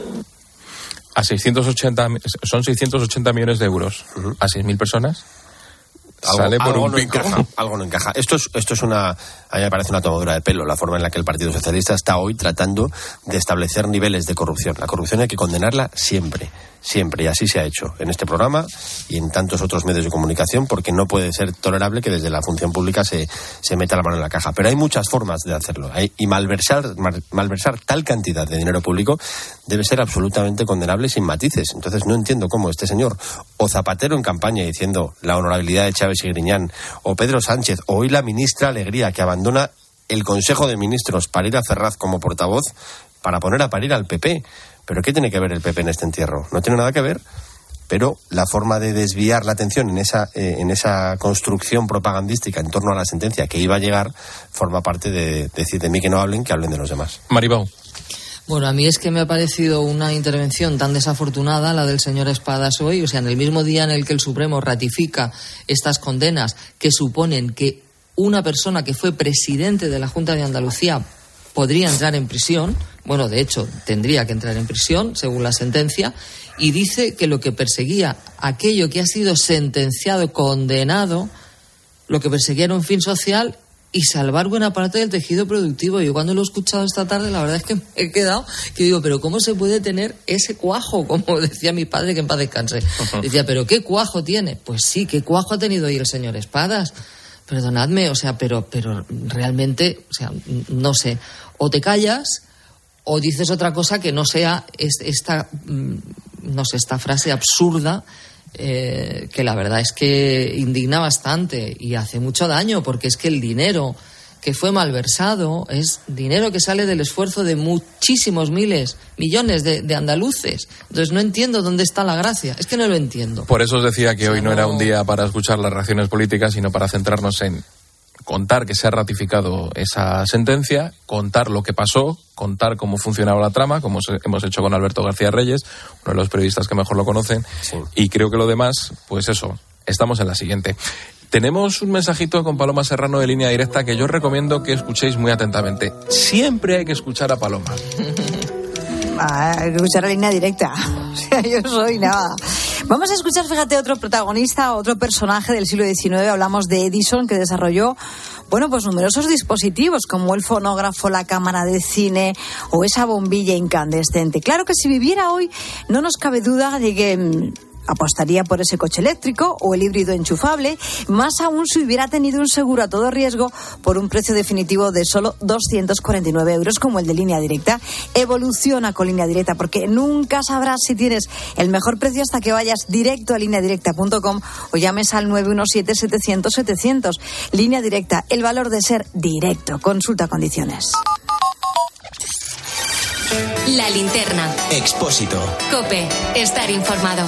A seiscientos ochenta, son seiscientos ochenta millones de euros. Uh-huh. ¿A seis mil personas? Algo, Sale por algo un no pico. encaja, algo no encaja. Esto es, esto es una, a mí me parece una tomadura de pelo, la forma en la que el Partido Socialista está hoy tratando de establecer niveles de corrupción. La corrupción hay que condenarla siempre, siempre, y así se ha hecho en este programa y en tantos otros medios de comunicación, porque no puede ser tolerable que desde la función pública se, se meta la mano en la caja. Pero hay muchas formas de hacerlo, hay, y malversar, mal, malversar tal cantidad de dinero público debe ser absolutamente condenable sin matices. Entonces no entiendo cómo este señor, o Zapatero en campaña diciendo la honorabilidad de Chávez y Griñán, o Pedro Sánchez, o hoy la ministra Alegría, que abandona el Consejo de Ministros para ir a Ferraz como portavoz para poner a parir al P P. ¿Pero qué tiene que ver el P P en este entierro? No tiene nada que ver, pero la forma de desviar la atención en esa, eh, en esa construcción propagandística en torno a la sentencia que iba a llegar forma parte de decir de mí que no hablen, que hablen de los demás. Maribau. Bueno, a mí es que me ha parecido una intervención tan desafortunada la del señor Espadas hoy. O sea, en el mismo día en el que el Supremo ratifica estas condenas que suponen que una persona que fue presidente de la Junta de Andalucía podría entrar en prisión, bueno, de hecho, tendría que entrar en prisión, según la sentencia, y dice que lo que perseguía aquello que ha sido sentenciado, condenado, lo que perseguía era un fin social y salvar buena parte del tejido productivo. Yo cuando lo he escuchado esta tarde, la verdad es que me he quedado, que digo, pero ¿cómo se puede tener ese cuajo? Como decía mi padre, que en paz descanse. Decía, ¿pero qué cuajo tiene? Pues sí, ¿qué cuajo ha tenido hoy el señor Espadas? Perdonadme, o sea, pero, pero realmente, o sea, no sé, o te callas o dices otra cosa que no sea esta, no sé, esta frase absurda, eh, que la verdad es que indigna bastante y hace mucho daño, porque es que el dinero que fue malversado es dinero que sale del esfuerzo de muchísimos miles, millones de, de andaluces. Entonces no entiendo dónde está la gracia, es que no lo entiendo. Por eso os decía que o sea, hoy no, no era un día para escuchar las reacciones políticas, sino para centrarnos en contar que se ha ratificado esa sentencia, contar lo que pasó, contar cómo funcionaba la trama, como hemos hecho con Alberto García Reyes, uno de los periodistas que mejor lo conocen, sí. Y creo que lo demás, pues eso, estamos en la siguiente. Tenemos un mensajito con Paloma Serrano de Línea Directa que yo os recomiendo que escuchéis muy atentamente. Siempre hay que escuchar a Paloma. Hay que escuchar a Línea Directa. O sea, yo soy nada. Vamos a escuchar, fíjate, otro protagonista, otro personaje del siglo diecinueve. Hablamos de Edison, que desarrolló, bueno, pues numerosos dispositivos, como el fonógrafo, la cámara de cine o esa bombilla incandescente. Claro que si viviera hoy, no nos cabe duda de que apostaría por ese coche eléctrico o el híbrido enchufable, más aún si hubiera tenido un seguro a todo riesgo por un precio definitivo de solo doscientos cuarenta y nueve euros, como el de Línea Directa. Evoluciona con Línea Directa, porque nunca sabrás si tienes el mejor precio hasta que vayas directo a línea directa punto com o llames al nueve uno siete, setecientos, setecientos. Línea Directa, el valor de ser directo. Consulta condiciones. La linterna. Expósito. COPE. Estar informado.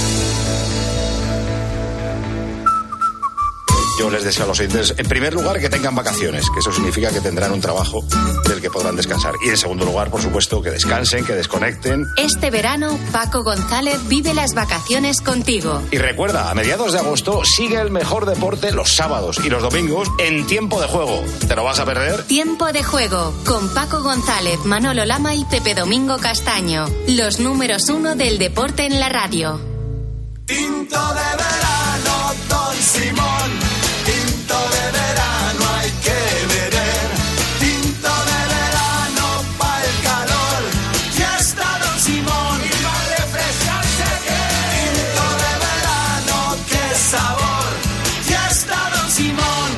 Yo les deseo a los oyentes, en primer lugar, que tengan vacaciones, que eso significa que tendrán un trabajo del que podrán descansar. Y en segundo lugar, por supuesto, que descansen, que desconecten. Este verano, Paco González vive las vacaciones contigo. Y recuerda, a mediados de agosto sigue el mejor deporte los sábados y los domingos en Tiempo de Juego. ¿Te lo vas a perder? Tiempo de Juego, con Paco González, Manolo Lama y Pepe Domingo Castaño. Los números uno del deporte en la radio. Tinto de verano, Don Simón. Tinto de verano hay que beber, tinto de verano pa' el calor, ya está Don Simón y va a refrescarse que tinto de verano, qué sabor, ya está Don Simón.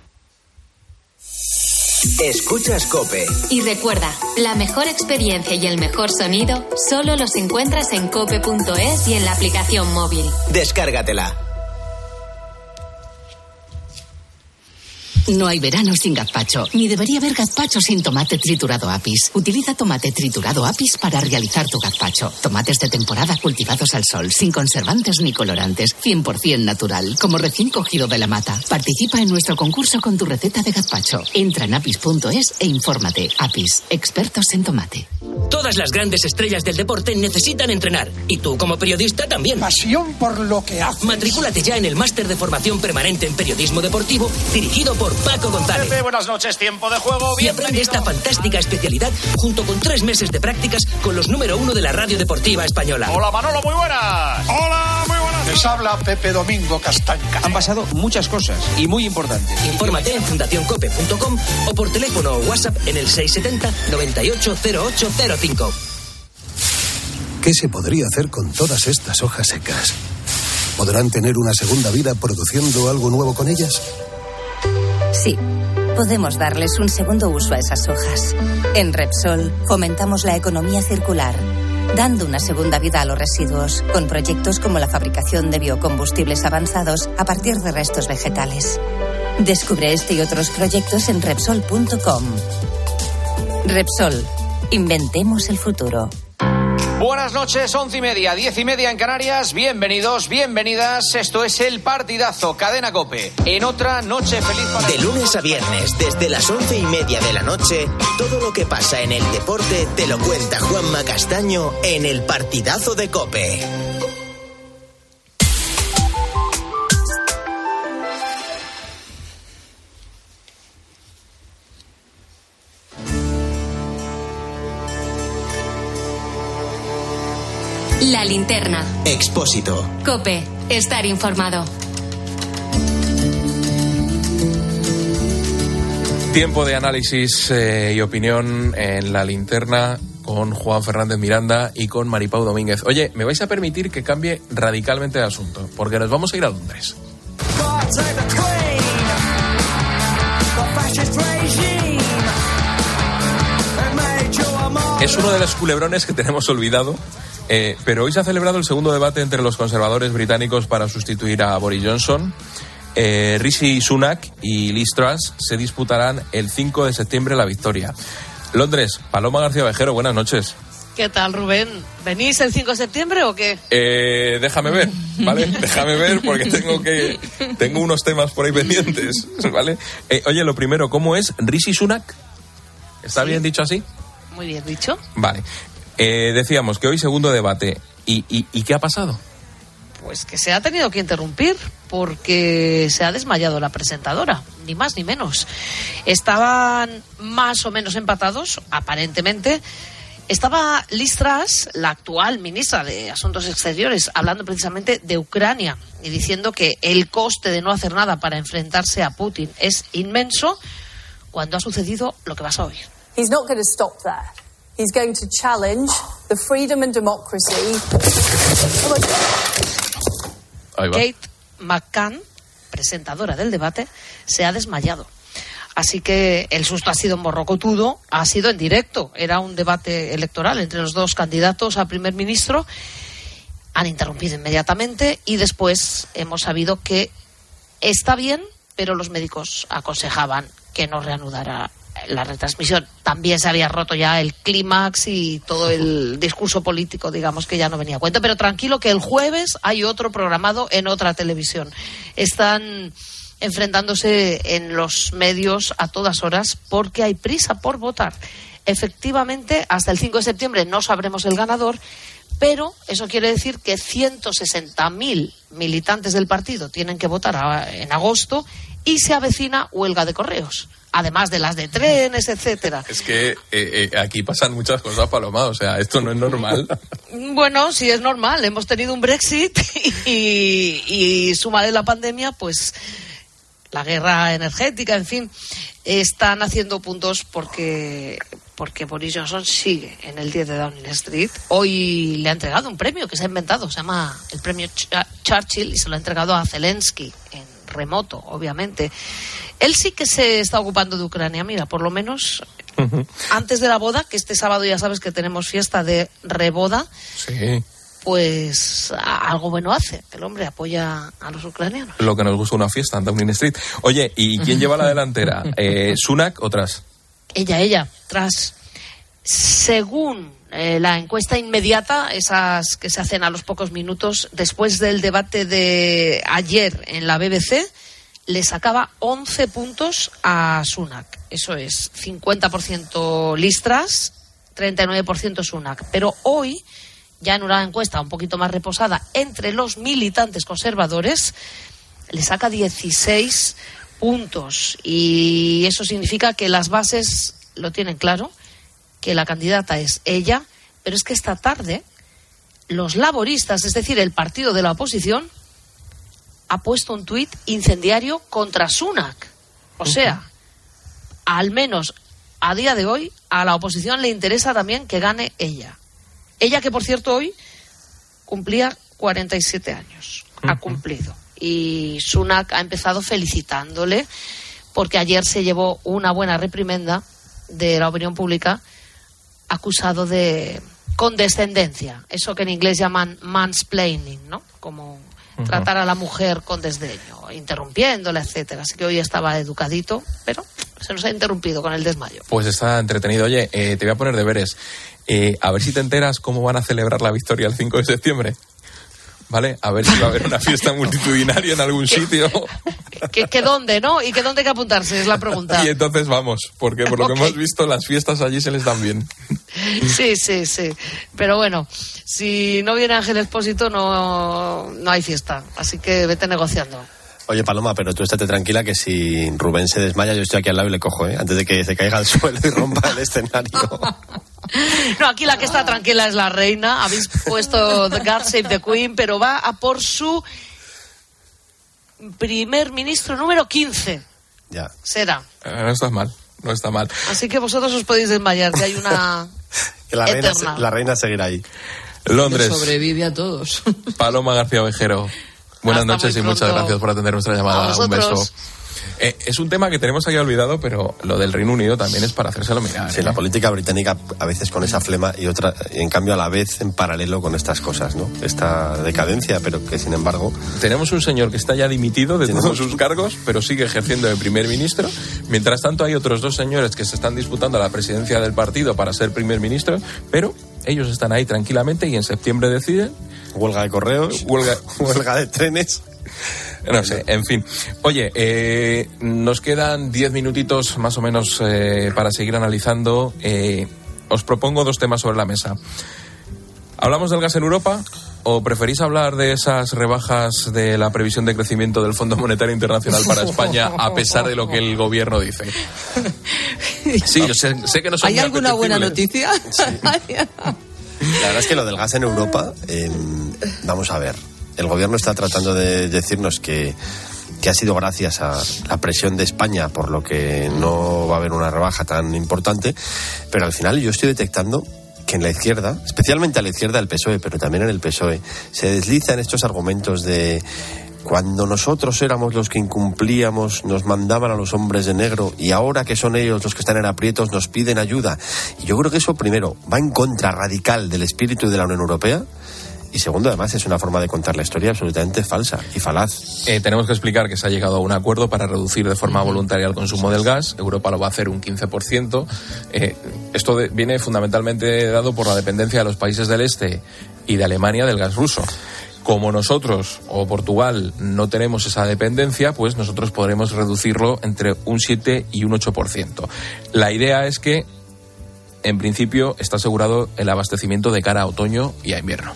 Escuchas COPE. Y recuerda, la mejor experiencia y el mejor sonido solo los encuentras en cope punto es y en la aplicación móvil. Descárgatela. No hay verano sin gazpacho, ni debería haber gazpacho sin tomate triturado Apis. Utiliza tomate triturado Apis para realizar tu gazpacho. Tomates de temporada cultivados al sol, sin conservantes ni colorantes, cien por ciento natural, como recién cogido de la mata. Participa en nuestro concurso con tu receta de gazpacho. Entra en apis punto es e infórmate. Apis, expertos en tomate. Todas las grandes estrellas del deporte necesitan entrenar. Y tú, como periodista, también. Pasión por lo que haces. Matricúlate ya en el máster de formación permanente en periodismo deportivo, dirigido por Paco González. Pepe, buenas noches, Tiempo de Juego. Y aprende esta fantástica especialidad junto con tres meses de prácticas con los número uno de la radio deportiva española. Hola, Manolo, muy buenas. Hola, muy buenas. Les habla Pepe Domingo Castaño. Han pasado muchas cosas y muy importantes. Infórmate en fundación cope punto com o por teléfono o WhatsApp en el seis setenta, noventa y ocho, cero ocho cero cinco. ¿Qué se podría hacer con todas estas hojas secas? ¿Podrán tener una segunda vida produciendo algo nuevo con ellas? Sí, podemos darles un segundo uso a esas hojas. En Repsol fomentamos la economía circular, dando una segunda vida a los residuos, con proyectos como la fabricación de biocombustibles avanzados a partir de restos vegetales. Descubre este y otros proyectos en Repsol punto com. Repsol, inventemos el futuro. Buenas noches, once y media, diez y media en Canarias. Bienvenidos, bienvenidas. Esto es El Partidazo, Cadena COPE. En otra noche feliz para... De lunes a viernes, desde las once y media de la noche, todo lo que pasa en el deporte te lo cuenta Juanma Castaño en El Partidazo de COPE. La linterna. Expósito. COPE. Estar informado. Tiempo de análisis eh, y opinión en La Linterna con Juan Fernández Miranda y con Maripau Domínguez. Oye, me vais a permitir que cambie radicalmente de asunto, porque nos vamos a ir a Londres. Es uno de los culebrones que tenemos olvidado, eh, pero hoy se ha celebrado el segundo debate entre los conservadores británicos para sustituir a Boris Johnson. Eh, Rishi Sunak y Liz Truss se disputarán el cinco de septiembre la victoria. Londres, Paloma García Vejero, buenas noches. ¿Qué tal, Rubén? ¿Venís el cinco de septiembre o qué? Eh, déjame ver, ¿vale? Déjame ver porque tengo que tengo unos temas por ahí pendientes, ¿vale? Eh, oye, lo primero, ¿cómo es Rishi Sunak? ¿Está sí. bien dicho así? Muy bien dicho. Vale. Eh, decíamos que hoy segundo debate. ¿Y, y, ¿Y qué ha pasado? Pues que se ha tenido que interrumpir porque se ha desmayado la presentadora, ni más ni menos. Estaban más o menos empatados, aparentemente. Estaba Liz Truss, la actual ministra de Asuntos Exteriores, hablando precisamente de Ucrania y diciendo que el coste de no hacer nada para enfrentarse a Putin es inmenso, cuando ha sucedido lo que vas a oír. He's not going to stop there. He's going to challenge the freedom and democracy. Kate McCann, presentadora del debate, se ha desmayado. Así que el susto ha sido morrocotudo, ha sido en directo. Era un debate electoral entre los dos candidatos a primer ministro. Han interrumpido inmediatamente y después hemos sabido que está bien, pero los médicos aconsejaban que no reanudara la retransmisión. También se había roto ya el clímax y todo el discurso político, digamos, que ya no venía a cuento. Pero tranquilo, que el jueves hay otro programado en otra televisión. Están enfrentándose en los medios a todas horas porque hay prisa por votar. Efectivamente, hasta el cinco de septiembre no sabremos el ganador, pero eso quiere decir que ciento sesenta mil militantes del partido tienen que votar en agosto y se avecina huelga de correos, además de las de trenes, etcétera. Es que eh, eh, aquí pasan muchas cosas, Paloma, o sea, esto no es normal. Bueno, sí es normal, hemos tenido un Brexit y, y súmale la pandemia, pues la guerra energética, en fin, están haciendo puntos porque, porque Boris Johnson sigue en el diez de Downing Street. Hoy le ha entregado un premio que se ha inventado, se llama el premio Ch- Churchill y se lo ha entregado a Zelensky en remoto, obviamente. Él sí que se está ocupando de Ucrania, mira, por lo menos uh-huh. antes de la boda, que este sábado ya sabes que tenemos fiesta de reboda. Sí. Pues algo bueno hace. El hombre apoya a los ucranianos. Lo que nos gusta una fiesta en Downing Street. Oye, ¿y quién lleva la delantera? Eh, ¿Sunak o Truss? Ella, ella, Truss. Según eh, la encuesta inmediata, esas que se hacen a los pocos minutos después del debate de ayer en la B B C, le sacaba once puntos a Sunak. Eso es cincuenta por ciento Liz Truss, treinta y nueve por ciento Sunak. Pero hoy, ya en una encuesta un poquito más reposada entre los militantes conservadores, le saca dieciséis puntos. Y eso significa que las bases lo tienen claro, que la candidata es ella, pero es que esta tarde los laboristas, es decir, el partido de la oposición, ha puesto un tuit incendiario contra Sunak. O sea, al menos a día de hoy, a la oposición le interesa también que gane ella. Ella que, por cierto, hoy cumplía cuarenta y siete años. Uh-huh. Ha cumplido. Y Sunak ha empezado felicitándole porque ayer se llevó una buena reprimenda de la opinión pública acusado de condescendencia. Eso que en inglés llaman mansplaining, ¿no? Como uh-huh. tratar a la mujer con desdeño, interrumpiéndola, etcétera. Así que hoy estaba educadito, pero se nos ha interrumpido con el desmayo. Pues está entretenido. Oye, eh, te voy a poner deberes. Eh, a ver si te enteras cómo van a celebrar la victoria el cinco de septiembre. ¿Vale? A ver si va a haber una fiesta multitudinaria en algún sitio. ¿Qué, qué dónde, no? ¿Y qué dónde hay que apuntarse? Es la pregunta. Y entonces vamos, porque por lo okay. que hemos visto, las fiestas allí se les dan bien. Sí, sí, sí. Pero bueno, si no viene Ángel Expósito, no, no hay fiesta. Así que vete negociando. Oye, Paloma, pero tú estate tranquila que si Rubén se desmaya, yo estoy aquí al lado y le cojo, ¿eh? Antes de que se caiga al suelo y rompa el escenario. No, aquí la que está tranquila es la reina. Habéis puesto The God Save the Queen, pero va a por su primer ministro número quince. Ya. Será. Eh, no está mal, no está mal. Así que vosotros os podéis desmayar, que hay una que la reina, eterna. la reina seguirá ahí. Londres. Que sobrevive a todos. Paloma García Ovejero. Buenas Hasta noches muy y muchas pronto. gracias por atender nuestra llamada. Un beso. Eh, es un tema que tenemos aquí olvidado, pero lo del Reino Unido también es para hacérselo mirar. Sí, ¿eh? la política británica a veces con esa flema y otra, y en cambio a la vez en paralelo con estas cosas, ¿no? Esta decadencia, pero que sin embargo... Tenemos un señor que está ya dimitido de Tenemos... todos sus cargos, pero sigue ejerciendo de primer ministro. Mientras tanto hay otros dos señores que se están disputando la presidencia del partido para ser primer ministro, pero ellos están ahí tranquilamente y en septiembre deciden... Huelga de correos, huelga, huelga de trenes... No sé, en fin. Oye, eh, nos quedan diez minutitos más o menos eh, para seguir analizando. Eh, os propongo dos temas sobre la mesa. ¿Hablamos del gas en Europa o preferís hablar de esas rebajas de la previsión de crecimiento del Fondo Monetario Internacional para España a pesar de lo que el gobierno dice? Sí, yo sé, sé que no son ¿Hay muy alguna buena apetecibles. noticia? Sí. La verdad es que lo del gas en Europa, eh, vamos a ver. El gobierno está tratando de decirnos que, que ha sido gracias a la presión de España, por lo que no va a haber una rebaja tan importante, pero al final yo estoy detectando que en la izquierda, especialmente a la izquierda del P S O E, pero también en el P S O E, se deslizan estos argumentos de cuando nosotros éramos los que incumplíamos, nos mandaban a los hombres de negro y ahora que son ellos los que están en aprietos nos piden ayuda. Y yo creo que eso, primero, va en contra radical del espíritu de la Unión Europea. Y segundo, además, es una forma de contar la historia absolutamente falsa y falaz. Eh, tenemos que explicar que se ha llegado a un acuerdo para reducir de forma voluntaria el consumo del gas. Europa lo va a hacer un quince por ciento. Eh, esto de, viene fundamentalmente dado por la dependencia de los países del este y de Alemania del gas ruso. Como nosotros o Portugal no tenemos esa dependencia, pues nosotros podremos reducirlo entre un siete y un ocho por ciento. La idea es que, en principio, está asegurado el abastecimiento de cara a otoño y a invierno.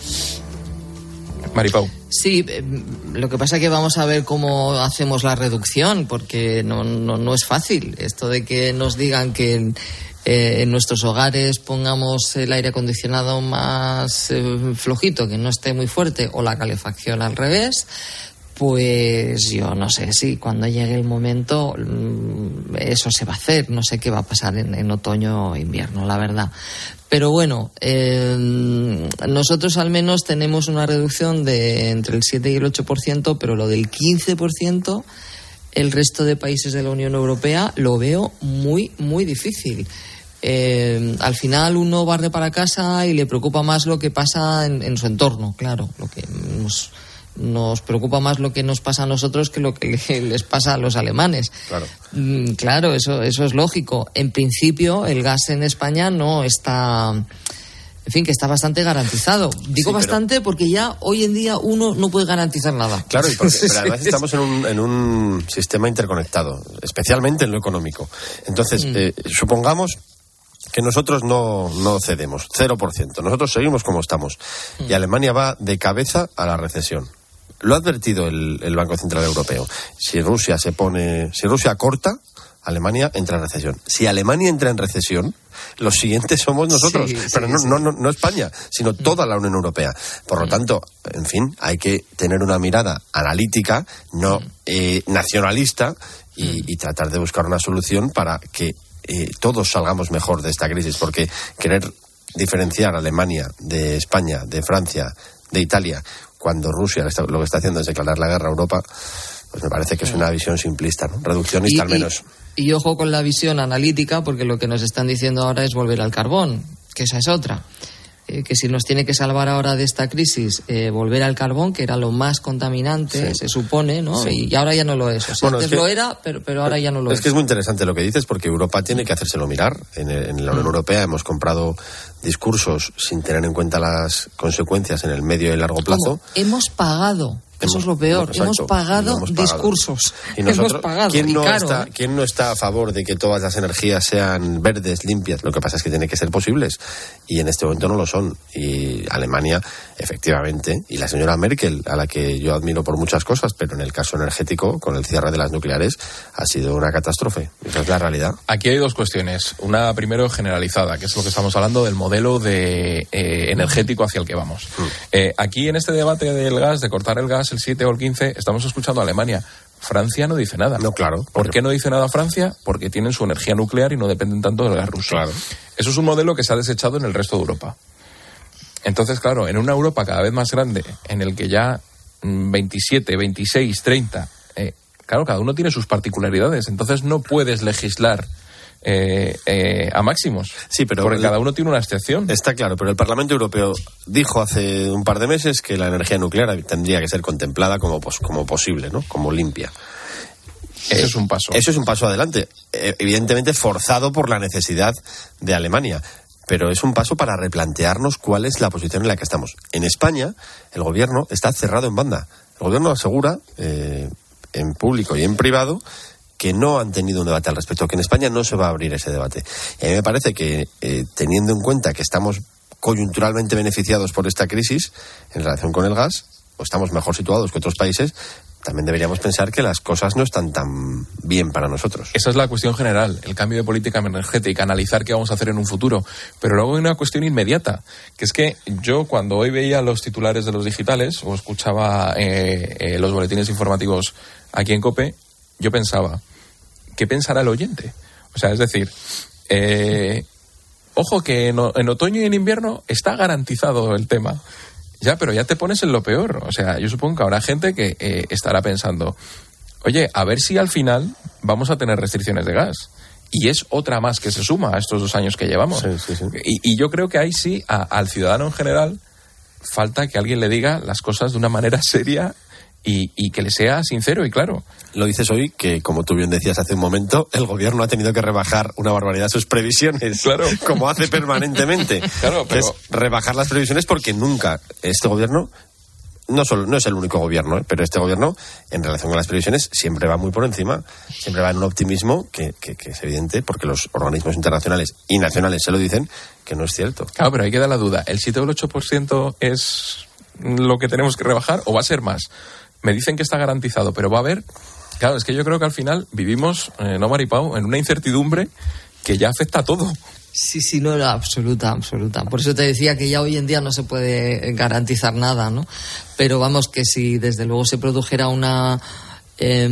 Maripau. Sí, eh, lo que pasa es que vamos a ver cómo hacemos la reducción, porque no, no, no es fácil. Esto de que nos digan que en, eh, en nuestros hogares pongamos el aire acondicionado más eh, flojito, que no esté muy fuerte, o la calefacción al revés, pues yo no sé si cuando llegue el momento eso se va a hacer. No sé qué va a pasar en, en otoño o invierno, la verdad. Pero bueno, eh, nosotros al menos tenemos una reducción de entre el siete y el ocho por ciento, pero lo del quince por ciento, el resto de países de la Unión Europea lo veo muy, muy difícil. Eh, al final uno barre para casa y le preocupa más lo que pasa en, en su entorno, claro, lo que nos... Nos preocupa más lo que nos pasa a nosotros que lo que les pasa a los alemanes. Claro, mm, claro, eso, eso es lógico. En principio, el gas en España no está... En fin, que está bastante garantizado. Digo sí, bastante porque ya hoy en día uno no puede garantizar nada. Claro, y porque, pero además estamos en un, en un sistema interconectado, especialmente en lo económico. Entonces, mm. eh, supongamos que nosotros no, no cedemos, cero por ciento. Nosotros seguimos como estamos. Mm. Y Alemania va de cabeza a la recesión. Lo ha advertido el, el Banco Central Europeo. Si Rusia se pone, si Rusia corta, Alemania entra en recesión. Si Alemania entra en recesión, los siguientes somos nosotros. Sí, sí, pero no, sí. no, no, no España, sino toda la Unión Europea. Por lo tanto, en fin, hay que tener una mirada analítica, no eh, nacionalista, y, y tratar de buscar una solución para que eh, todos salgamos mejor de esta crisis. Porque querer diferenciar a Alemania de España, de Francia, de Italia, cuando Rusia lo que está haciendo es declarar la guerra a Europa, pues me parece que es una visión simplista, ¿no? Reduccionista y, al menos. Y, y ojo con la visión analítica, porque lo que nos están diciendo ahora es volver al carbón, que esa es otra. Eh, que si nos tiene que salvar ahora de esta crisis, eh, volver al carbón, que era lo más contaminante, sí. se supone, ¿no? Sí. Y ahora ya no lo es. O sea, bueno, antes es que, lo era, pero, pero ahora ya no lo es. Es que es muy interesante lo que dices, porque Europa tiene que hacérselo mirar. En, el, en la Unión mm. Europea hemos comprado discursos sin tener en cuenta las consecuencias en el medio y largo plazo. ¿Cómo? Hemos pagado. Eso es lo peor. Exacto, hemos, pagado hemos pagado discursos. Y nosotros, hemos pagado. ¿quién no, y caro, está, ¿eh? ¿Quién no está a favor de que todas las energías sean verdes, limpias? Lo que pasa es que tienen que ser posibles. Y en este momento no lo son. Y Alemania, efectivamente, y la señora Merkel, a la que yo admiro por muchas cosas, pero en el caso energético, con el cierre de las nucleares, ha sido una catástrofe. Esa es la realidad. Aquí hay dos cuestiones. Una, primero, generalizada, que es lo que estamos hablando del modelo de eh, energético hacia el que vamos. Mm. Eh, aquí, en este debate del gas, de cortar el gas, el siete o el quince, estamos escuchando a Alemania. Francia no dice nada. No, claro. ¿Por Porque... qué no dice nada Francia? Porque tienen su energía nuclear y no dependen tanto del gas ruso. Claro. Eso es un modelo que se ha desechado en el resto de Europa. Entonces, claro, en una Europa cada vez más grande, en el que ya veintisiete, veintiséis, treinta, eh, claro, cada uno tiene sus particularidades, entonces no puedes legislar eh, eh, a máximos, sí, pero porque el, cada uno tiene una excepción. Está claro, pero el Parlamento Europeo dijo hace un par de meses que la energía nuclear tendría que ser contemplada como, pues, como posible, ¿no? Como limpia. Eso eh, es un paso. Eso es un paso adelante, evidentemente forzado por la necesidad de Alemania. Pero es un paso para replantearnos cuál es la posición en la que estamos. En España, el gobierno está cerrado en banda. El gobierno asegura, eh, en público y en privado, que no han tenido un debate al respecto, que en España no se va a abrir ese debate. Y a mí me parece que, eh, teniendo en cuenta que estamos coyunturalmente beneficiados por esta crisis en relación con el gas, o estamos mejor situados que otros países, también deberíamos pensar que las cosas no están tan bien para nosotros. Esa es la cuestión general, el cambio de política energética, analizar qué vamos a hacer en un futuro. Pero luego hay una cuestión inmediata, que es que yo cuando hoy veía los titulares de los digitales o escuchaba eh, eh, los boletines informativos aquí en COPE, yo pensaba, ¿qué pensará el oyente? O sea, es decir, eh, ojo que en, en otoño y en invierno está garantizado el tema. Ya, pero ya te pones en lo peor. O sea, yo supongo que habrá gente que eh, estará pensando, oye, a ver si al final vamos a tener restricciones de gas. Y es otra más que se suma a estos dos años que llevamos. Sí, sí, sí. Y, y yo creo que ahí sí, a, al ciudadano en general, falta que alguien le diga las cosas de una manera seria y, y que le sea sincero y claro. Lo dices hoy que, como tú bien decías hace un momento, el gobierno ha tenido que rebajar una barbaridad sus previsiones, claro, como hace permanentemente. Claro, pero... Es rebajar las previsiones porque nunca este gobierno, no solo no es el único gobierno, ¿eh? pero este gobierno, en relación con las previsiones, siempre va muy por encima, siempre va en un optimismo que, que, que es evidente, porque los organismos internacionales y nacionales se lo dicen, que no es cierto. Claro, pero ahí queda la duda, ¿el siete o el ocho por ciento es lo que tenemos que rebajar o va a ser más? Me dicen que está garantizado, pero va a haber... Claro, es que yo creo que al final vivimos, eh, no Maripau, en una incertidumbre que ya afecta a todo. Sí, sí, no, no, absoluta, absoluta. Por eso te decía que ya hoy en día no se puede garantizar nada, ¿no? Pero vamos, que si desde luego se produjera una eh,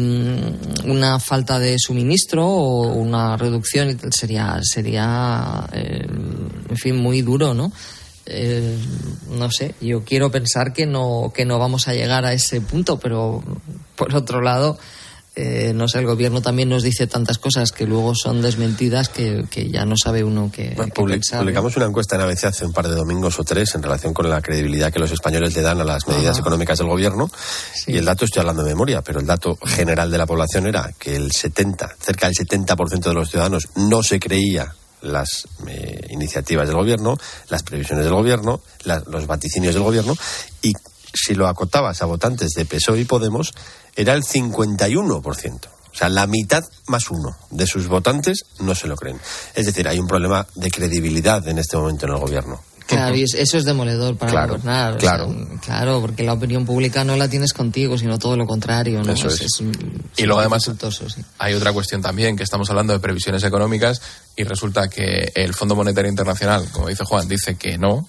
una falta de suministro o una reducción, sería, sería eh, en fin, muy duro, ¿no? Eh, no sé, yo quiero pensar que no, que no vamos a llegar a ese punto, pero por otro lado... Eh, no sé, el gobierno también nos dice tantas cosas que luego son desmentidas que, que ya no sabe uno qué, bueno, qué public- pensar. Publicamos una encuesta en A B C hace un par de domingos o tres en relación con la credibilidad que los españoles le dan a las medidas Ajá. económicas del gobierno sí. Y el dato, estoy hablando de memoria, pero el dato general de la población era que el setenta, cerca del setenta por ciento de los ciudadanos no se creía las eh, iniciativas del gobierno, las previsiones del gobierno, la, los vaticinios del gobierno, y si lo acotabas a votantes de P S O E y Podemos, era el cincuenta y uno por ciento. O sea, la mitad más uno de sus votantes no se lo creen. Es decir, hay un problema de credibilidad en este momento en el gobierno. Claro, y eso es demoledor para claro, gobernar. Claro. O sea, claro, porque la opinión pública no la tienes contigo, sino todo lo contrario, ¿no? Eso es. es, es y luego además sí. hay otra cuestión también, que estamos hablando de previsiones económicas y resulta que el Fondo Monetario Internacional, como dice Juan, dice que no,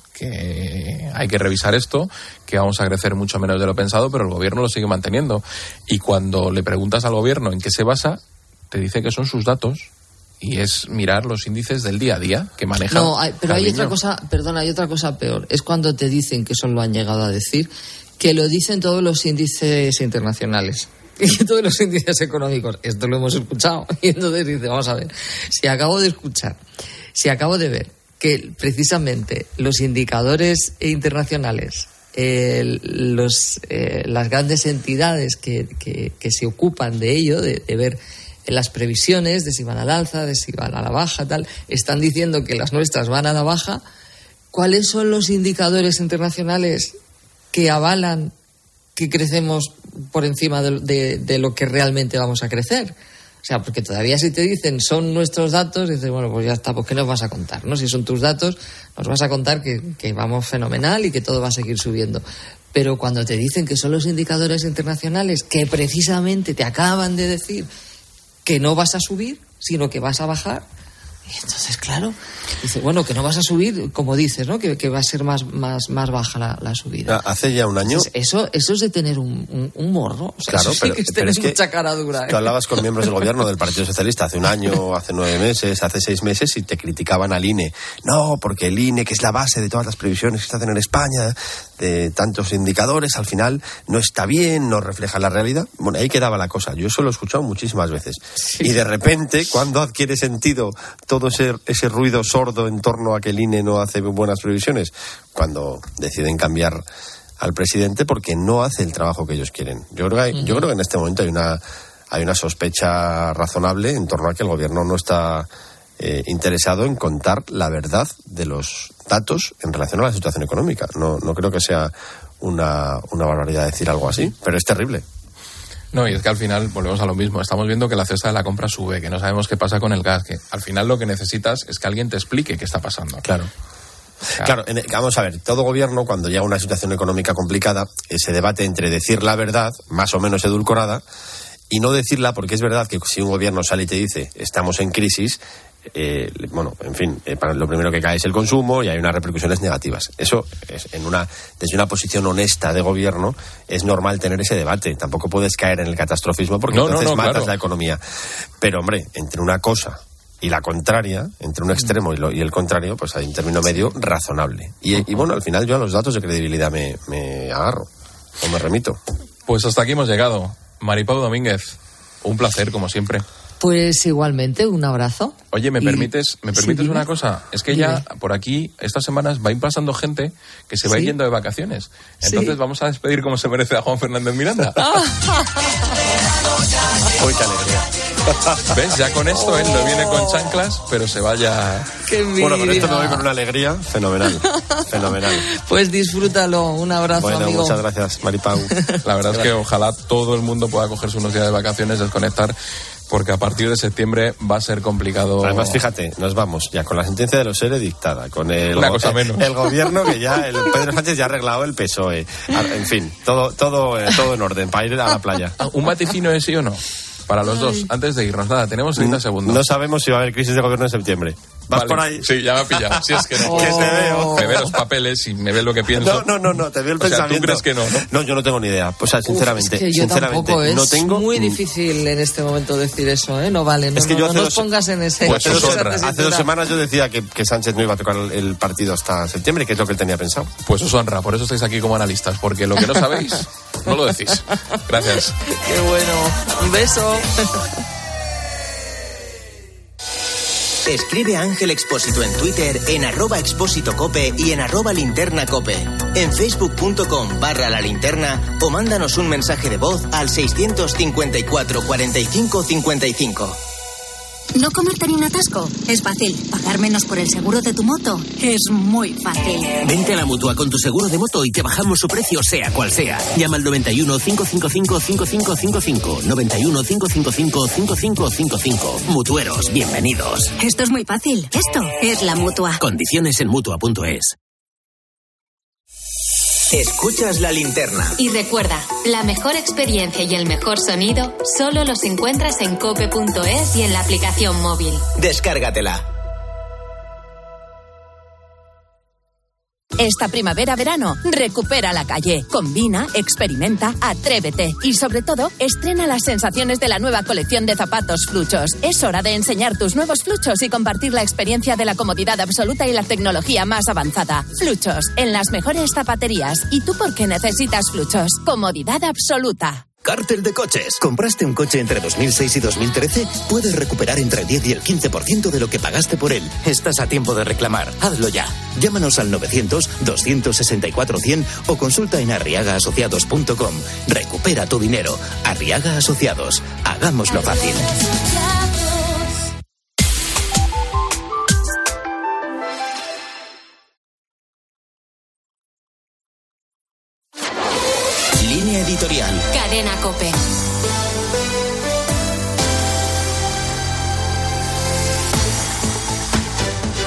que hay que revisar esto, que vamos a crecer mucho menos de lo pensado, pero el gobierno lo sigue manteniendo. Y cuando le preguntas al gobierno en qué se basa, te dice que son sus datos. Y es mirar los índices del día a día que manejan. No, hay, pero hay otra cosa, perdona, hay otra cosa peor. Es cuando te dicen, que eso lo han llegado a decir, que lo dicen todos los índices internacionales. Y todos los índices económicos. Esto lo hemos escuchado. Y entonces dice, vamos a ver, si acabo de escuchar, si acabo de ver que precisamente los indicadores internacionales, eh, los, eh, las grandes entidades que, que, que se ocupan de ello, de, de ver las previsiones de si van al alza, de si van a la baja, tal, están diciendo que las nuestras van a la baja, ¿cuáles son los indicadores internacionales que avalan que crecemos por encima de, de, de lo que realmente vamos a crecer? O sea, porque todavía si te dicen son nuestros datos, dices, bueno, pues ya está, pues ¿qué nos vas a contar? ¿No? Si son tus datos, nos vas a contar que, que vamos fenomenal y que todo va a seguir subiendo. Pero cuando te dicen que son los indicadores internacionales que precisamente te acaban de decir que no vas a subir, sino que vas a bajar, Y entonces, claro, dice, bueno, que no vas a subir, como dices, ¿no? Que, que va a ser más, más, más baja la, la subida. Hace ya un año... Entonces, eso, eso es de tener un, un, un morro. O sea, claro, eso pero, sí que es pero tener es que mucha cara dura. ¿eh? Tú hablabas con miembros del gobierno del Partido Socialista hace un año, hace nueve meses, hace seis meses, y te criticaban al I N E. No, porque el I N E, que es la base de todas las previsiones que se hacen en España, de tantos indicadores, al final no está bien, no refleja la realidad. Bueno, ahí quedaba la cosa. Yo eso lo he escuchado muchísimas veces. Sí. Y de repente, cuando adquiere sentido todo ese, ese ruido sordo en torno a que el I N E no hace buenas previsiones, cuando deciden cambiar al presidente porque no hace el trabajo que ellos quieren. Yo creo que, hay, uh-huh. yo creo que en este momento hay una, hay una sospecha razonable en torno a que el gobierno no está eh, interesado en contar la verdad de los datos en relación a la situación económica. No, no creo que sea una, una barbaridad decir algo así, pero es terrible. No, y es que al final volvemos a lo mismo. Estamos viendo que la cesta de la compra sube, que no sabemos qué pasa con el gas, que al final lo que necesitas es que alguien te explique qué está pasando. Claro. Claro, en, vamos a ver, todo gobierno cuando llega a una situación económica complicada eh, se debate entre decir la verdad, más o menos edulcorada, y no decirla, porque es verdad que si un gobierno sale y te dice estamos en crisis, eh, bueno, en fin, eh, para lo primero que cae es el consumo y hay unas repercusiones negativas. Eso, es, en una desde una posición honesta de gobierno, es normal tener ese debate. Tampoco puedes caer en el catastrofismo porque no, entonces no, no, matas claro. la economía. Pero, hombre, entre una cosa y la contraria, entre un extremo y, lo, y el contrario, pues hay un término medio razonable. Y, y bueno, al final yo a los datos de credibilidad me, me agarro, o me remito. Pues hasta aquí hemos llegado. Maripau Domínguez, un placer, como siempre. Pues igualmente, un abrazo. Oye, ¿me y... permites, ¿me permites sí, una cosa? Es que dime. Ya por aquí, estas semanas, va pasando gente que se va ¿Sí? yendo de vacaciones. Entonces ¿Sí? vamos a despedir como se merece a Juan Fernández Miranda. ¡Uy, qué alegría! ¿Ves? Ya con esto él no viene con chanclas, pero se vaya... ¡Qué bueno, con esto me voy con una alegría fenomenal. Fenomenal. Pues disfrútalo. Un abrazo, bueno, amigo. Muchas gracias, Maripau. La verdad es que ojalá todo el mundo pueda cogerse unos días de vacaciones, desconectar, porque a partir de septiembre va a ser complicado. Además, fíjate, nos vamos ya con la sentencia de los E R E dictada, con el, Una cosa menos. el gobierno que ya, el Pedro Sánchez ya ha arreglado el P S O E. En fin, todo, todo, todo en orden para ir a la playa. ¿Un vaticino es sí o no? Para los Ay. dos, antes de irnos, nada, tenemos treinta segundos. No sabemos si va a haber crisis de gobierno en septiembre. ¿Vas vale. por ahí? Sí, ya me ha pillado. Si es que no. Que te veo. Me ve los papeles y me ve lo que pienso. No, no, no, no te veo el o sea, pensamiento. ¿tú crees que no, no? No, yo no tengo ni idea. O sea, sinceramente, Uf, es que yo sinceramente, tampoco, es no tengo... muy difícil en este momento decir eso, ¿eh? No vale, no, es que no, yo no nos dos... pongas en ese... Pues hace, dos, hace dos semanas yo decía que, que Sánchez no iba a tocar el, el partido hasta septiembre, que es lo que él tenía pensado. Pues os honra, por eso estáis aquí como analistas, porque lo que no sabéis, no lo decís. Gracias. Qué bueno. Un beso. Escribe a Ángel Expósito en Twitter, en arroba expósito cope y en arroba linterna cope. En facebook.com barra la linterna o mándanos un mensaje de voz al seiscientos cincuenta y cuatro cuarenta y cinco cincuenta y cinco. ¿No comerte ni un atasco? Es fácil. ¿Pagar menos por el seguro de tu moto? Es muy fácil. Vente a la Mutua con tu seguro de moto y te bajamos su precio sea cual sea. Llama al noventa y uno, cinco cinco cinco, cinco cinco cinco cinco. noventa y uno, cinco cinco cinco, cinco cinco cinco cinco. Mutueros, bienvenidos. Esto es muy fácil. Esto es la Mutua. Condiciones en Mutua punto es. Escuchas la linterna. Y recuerda, la mejor experiencia y el mejor sonido solo los encuentras en cope punto es y en la aplicación móvil. Descárgatela. Esta primavera-verano, recupera la calle. Combina, experimenta, atrévete y, sobre todo, estrena las sensaciones de la nueva colección de zapatos Fluchos. Es hora de enseñar tus nuevos Fluchos y compartir la experiencia de la comodidad absoluta y la tecnología más avanzada. Fluchos, en las mejores zapaterías. ¿Y tú por qué necesitas Fluchos? Comodidad absoluta. Cártel de coches. ¿Compraste un coche entre dos mil seis y dos mil trece? Puedes recuperar entre el diez y el quince por ciento de lo que pagaste por él. Estás a tiempo de reclamar. Hazlo ya. Llámanos al novecientos, doscientos sesenta y cuatro, cien o consulta en arriaga asociados punto com. Recupera tu dinero. Arriaga Asociados. Hagámoslo fácil. Línea editorial. Cadena COPE.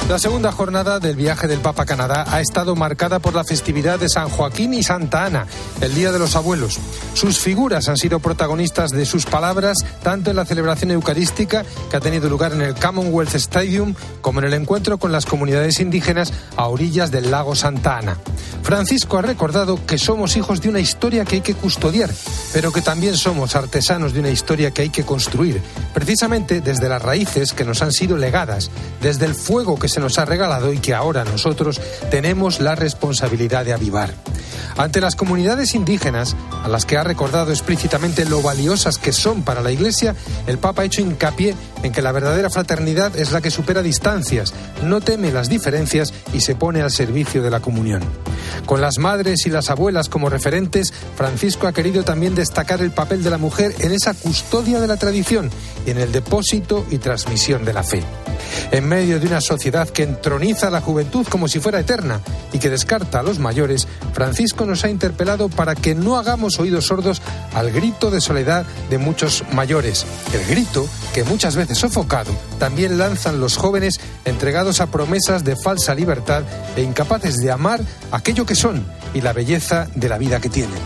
La segunda jornada del viaje del Papa a Canadá ha estado marcada por la festividad de San Joaquín y Santa Ana, el Día de los Abuelos. Sus figuras han sido protagonistas de sus palabras tanto en la celebración eucarística que ha tenido lugar en el Commonwealth Stadium como en el encuentro con las comunidades indígenas a orillas del lago Santa Ana. Francisco ha recordado que somos hijos de una historia que hay que custodiar, pero que también somos artesanos de una historia que hay que construir, precisamente desde las raíces que nos han sido legadas, desde el fuego que se nos ha regalado y que ahora nosotros tenemos la responsabilidad de avivar. Ante las comunidades indígenas, a las que ha recordado explícitamente lo valiosas que son para la Iglesia, el Papa ha hecho hincapié en que la verdadera fraternidad es la que supera distancias, no teme las diferencias y se pone al servicio de la comunión. Con las madres y las abuelas como referentes, Francisco ha querido también destacar el papel de la mujer en esa custodia de la tradición y en el depósito y transmisión de la fe. En medio de una sociedad que entroniza a la juventud como si fuera eterna y que descarta a los mayores, Francisco nos ha interpelado para que no hagamos oídos sordos al grito de soledad de muchos mayores. El grito que muchas veces sofocado también lanzan los jóvenes entregados a promesas de falsa libertad e incapaces de amar aquello que son y la belleza de la vida que tienen.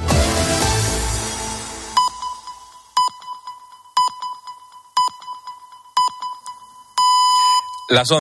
Las